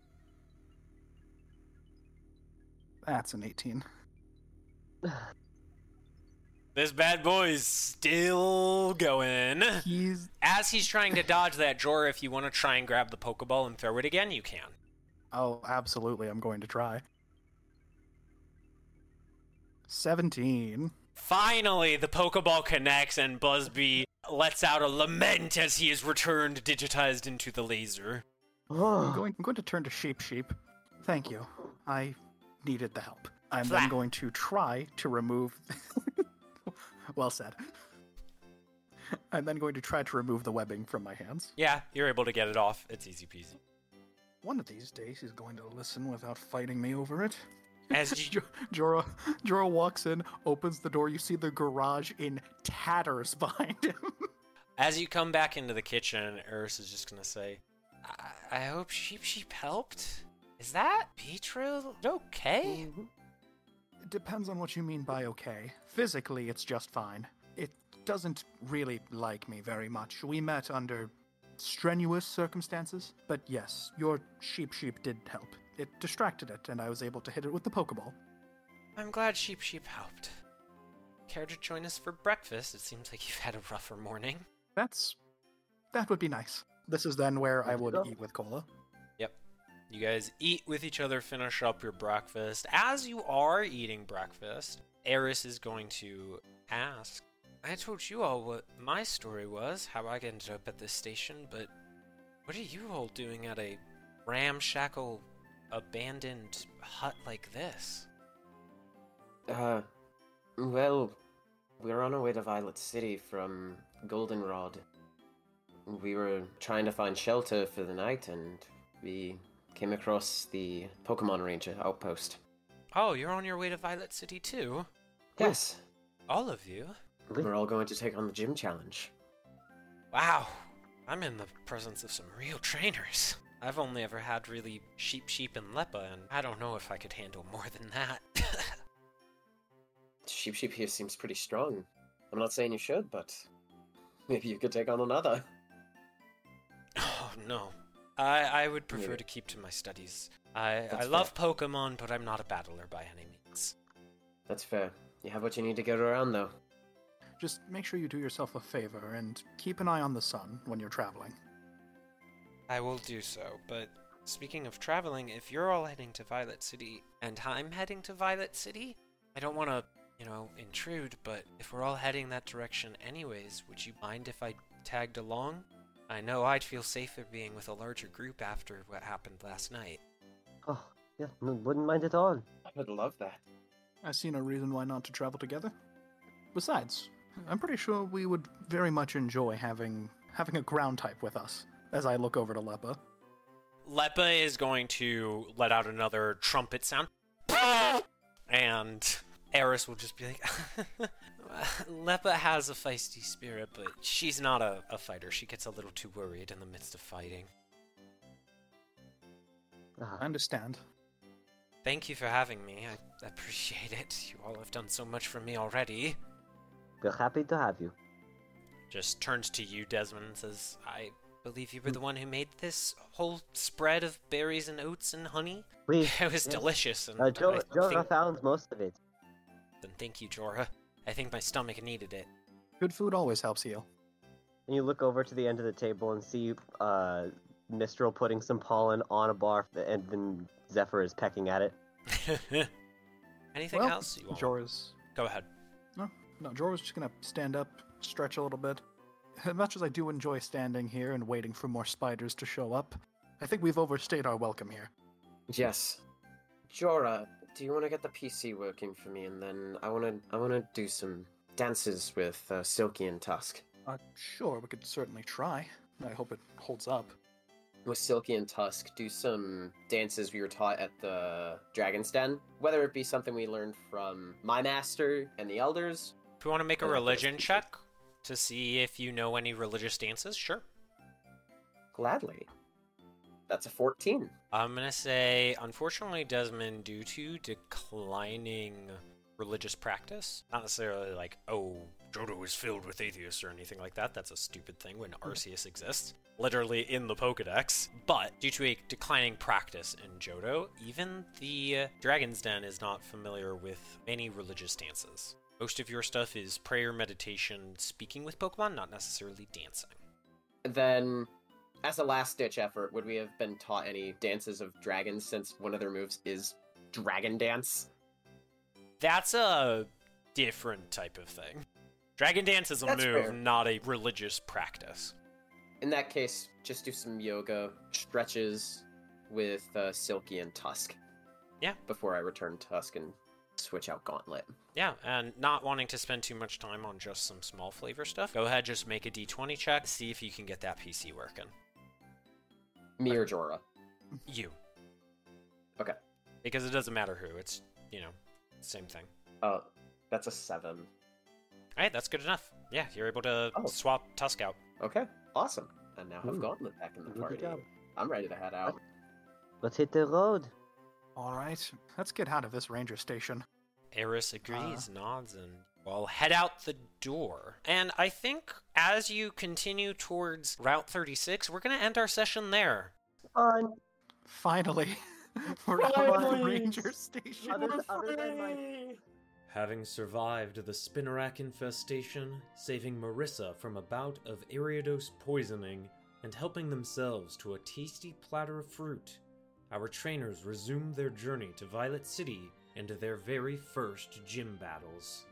That's an eighteen. This bad boy's still going. He's... As he's trying to dodge that, Jorah, if you want to try and grab the Pokeball and throw it again, you can. Oh, absolutely, I'm going to try. seventeen. Finally, the Pokeball connects and Busby lets out a lament as he is returned digitized into the laser. I'm going, I'm going to turn to Sheep Sheep. Thank you. I needed the help. I'm Flat. then going to try to remove... well said. I'm then going to try to remove the webbing from my hands. Yeah, you're able to get it off. It's easy peasy. One of these days he's going to listen without fighting me over it. As you, Jo- Jorah, Jorah walks in, opens the door. You see the garage in tatters behind him. as you come back into the kitchen, Eris is just gonna say, I, I hope Sheep Sheep helped. Is that Petril okay? It depends on what you mean by okay. Physically, it's just fine. It doesn't really like me very much. We met under strenuous circumstances, but yes, your Sheep Sheep did help. It distracted it, and I was able to hit it with the Pokeball. I'm glad Sheep Sheep helped. Care to join us for breakfast? It seems like you've had a rougher morning. That's... that would be nice. This is then where I Let's would go. eat with Cola. Yep. You guys eat with each other, finish up your breakfast. As you are eating breakfast, Eris is going to ask, I told you all what my story was, how I ended up at this station, but what are you all doing at a ramshackle, abandoned hut like this? Uh, well, we're on our way to Violet City from Goldenrod. We were trying to find shelter for the night, and we came across the Pokemon Ranger outpost. Oh, you're on your way to Violet City too? Yes, All of you? we're all going to take on the gym challenge. Wow, I'm in the presence of some real trainers. I've only ever had really Sheep Sheep and Leppa, and I don't know if I could handle more than that. Sheep Sheep here seems pretty strong. I'm not saying you should, but maybe you could take on another. Oh, no. I, I would prefer Yeah. to keep to my studies. I, I That's love Pokemon, but I'm not a battler by any means. That's fair. You have what you need to get around, though. Just make sure you do yourself a favor and keep an eye on the sun when you're traveling. I will do so, but speaking of traveling, if you're all heading to Violet City and I'm heading to Violet City, I don't want to, you know, intrude, but if we're all heading that direction anyways, would you mind if I tagged along? I know I'd feel safer being with a larger group after what happened last night. Oh, yeah, no, wouldn't mind at all. I would love that. I see no reason why not to travel together. Besides, I'm pretty sure we would very much enjoy having having a ground type with us, as I look over to Leppa. Leppa is going to let out another trumpet sound. And Eris will just be like, Leppa has a feisty spirit, but she's not a, a fighter. She gets a little too worried in the midst of fighting. I Ah, understand. Thank you for having me. I appreciate it. You all have done so much for me already. We're happy to have you. Just turns to you, Desmond, and says, I believe you were the one who made this whole spread of berries and oats and honey? We, It was yes. delicious, and Uh, jo- I Jorah think... found most of it. Then thank you, Jorah. I think my stomach needed it. Good food always helps heal. And you look over to the end of the table and see uh, Mistral putting some pollen on a bar, and then Zephyr is pecking at it. Anything well, else you want? Jorah's... Go ahead. No, no, Jorah's just gonna stand up, stretch a little bit. As much as I do enjoy standing here and waiting for more spiders to show up, I think we've overstayed our welcome here. Yes. Jorah, do you want to get the P C working for me, and then I want to I want to do some dances with uh, Silky and Tusk. Uh, sure, we could certainly try. I hope it holds up. With Silky and Tusk, do some dances we were taught at the Dragon's Den, whether it be something we learned from my master and the elders. If you want to make a Yeah, religion that's- check to see if you know any religious dances, sure. Gladly. That's a fourteen. I'm going to say, unfortunately, Desmond, due to declining religious practice, not necessarily like, oh, Johto is filled with atheists or anything like that. That's a stupid thing when Arceus exists, literally in the Pokedex. But due to a declining practice in Johto, even the uh, Dragon's Den is not familiar with many religious dances. Most of your stuff is prayer, meditation, speaking with Pokemon, not necessarily dancing. Then, as a last-ditch effort, would we have been taught any dances of dragons, since one of their moves is Dragon Dance? That's a different type of thing. Dragon Dance is a That's move, fair. not a religious practice. In that case, just do some yoga stretches with uh, Silky and Tusk. Yeah. Before I return Tusk and switch out Gauntlet. Yeah, and not wanting to spend too much time on just some small flavor stuff, go ahead, just make a d twenty check, see if you can get that P C working. Me or Jorah? You. Okay. Because it doesn't matter who, it's, you know, same thing. Oh, that's a seven. Alright, that's good enough. Yeah, you're able to Oh. swap Tusk out. Okay, awesome. I now have Ooh. Gauntlet back in the Good party. job. I'm ready to head out. Let's hit the road. All right, let's get out of this ranger station. Eris agrees, nods, and well, head out the door. And I think as you continue towards Route thirty-six, we're going to end our session there. Fun. Finally, we're out of the Finally. ranger station. Other, other than my Having survived the Spinarak infestation, saving Marissa from a bout of Ariados poisoning, and helping themselves to a tasty platter of fruit, our trainers resumed their journey to Violet City and their very first gym battles.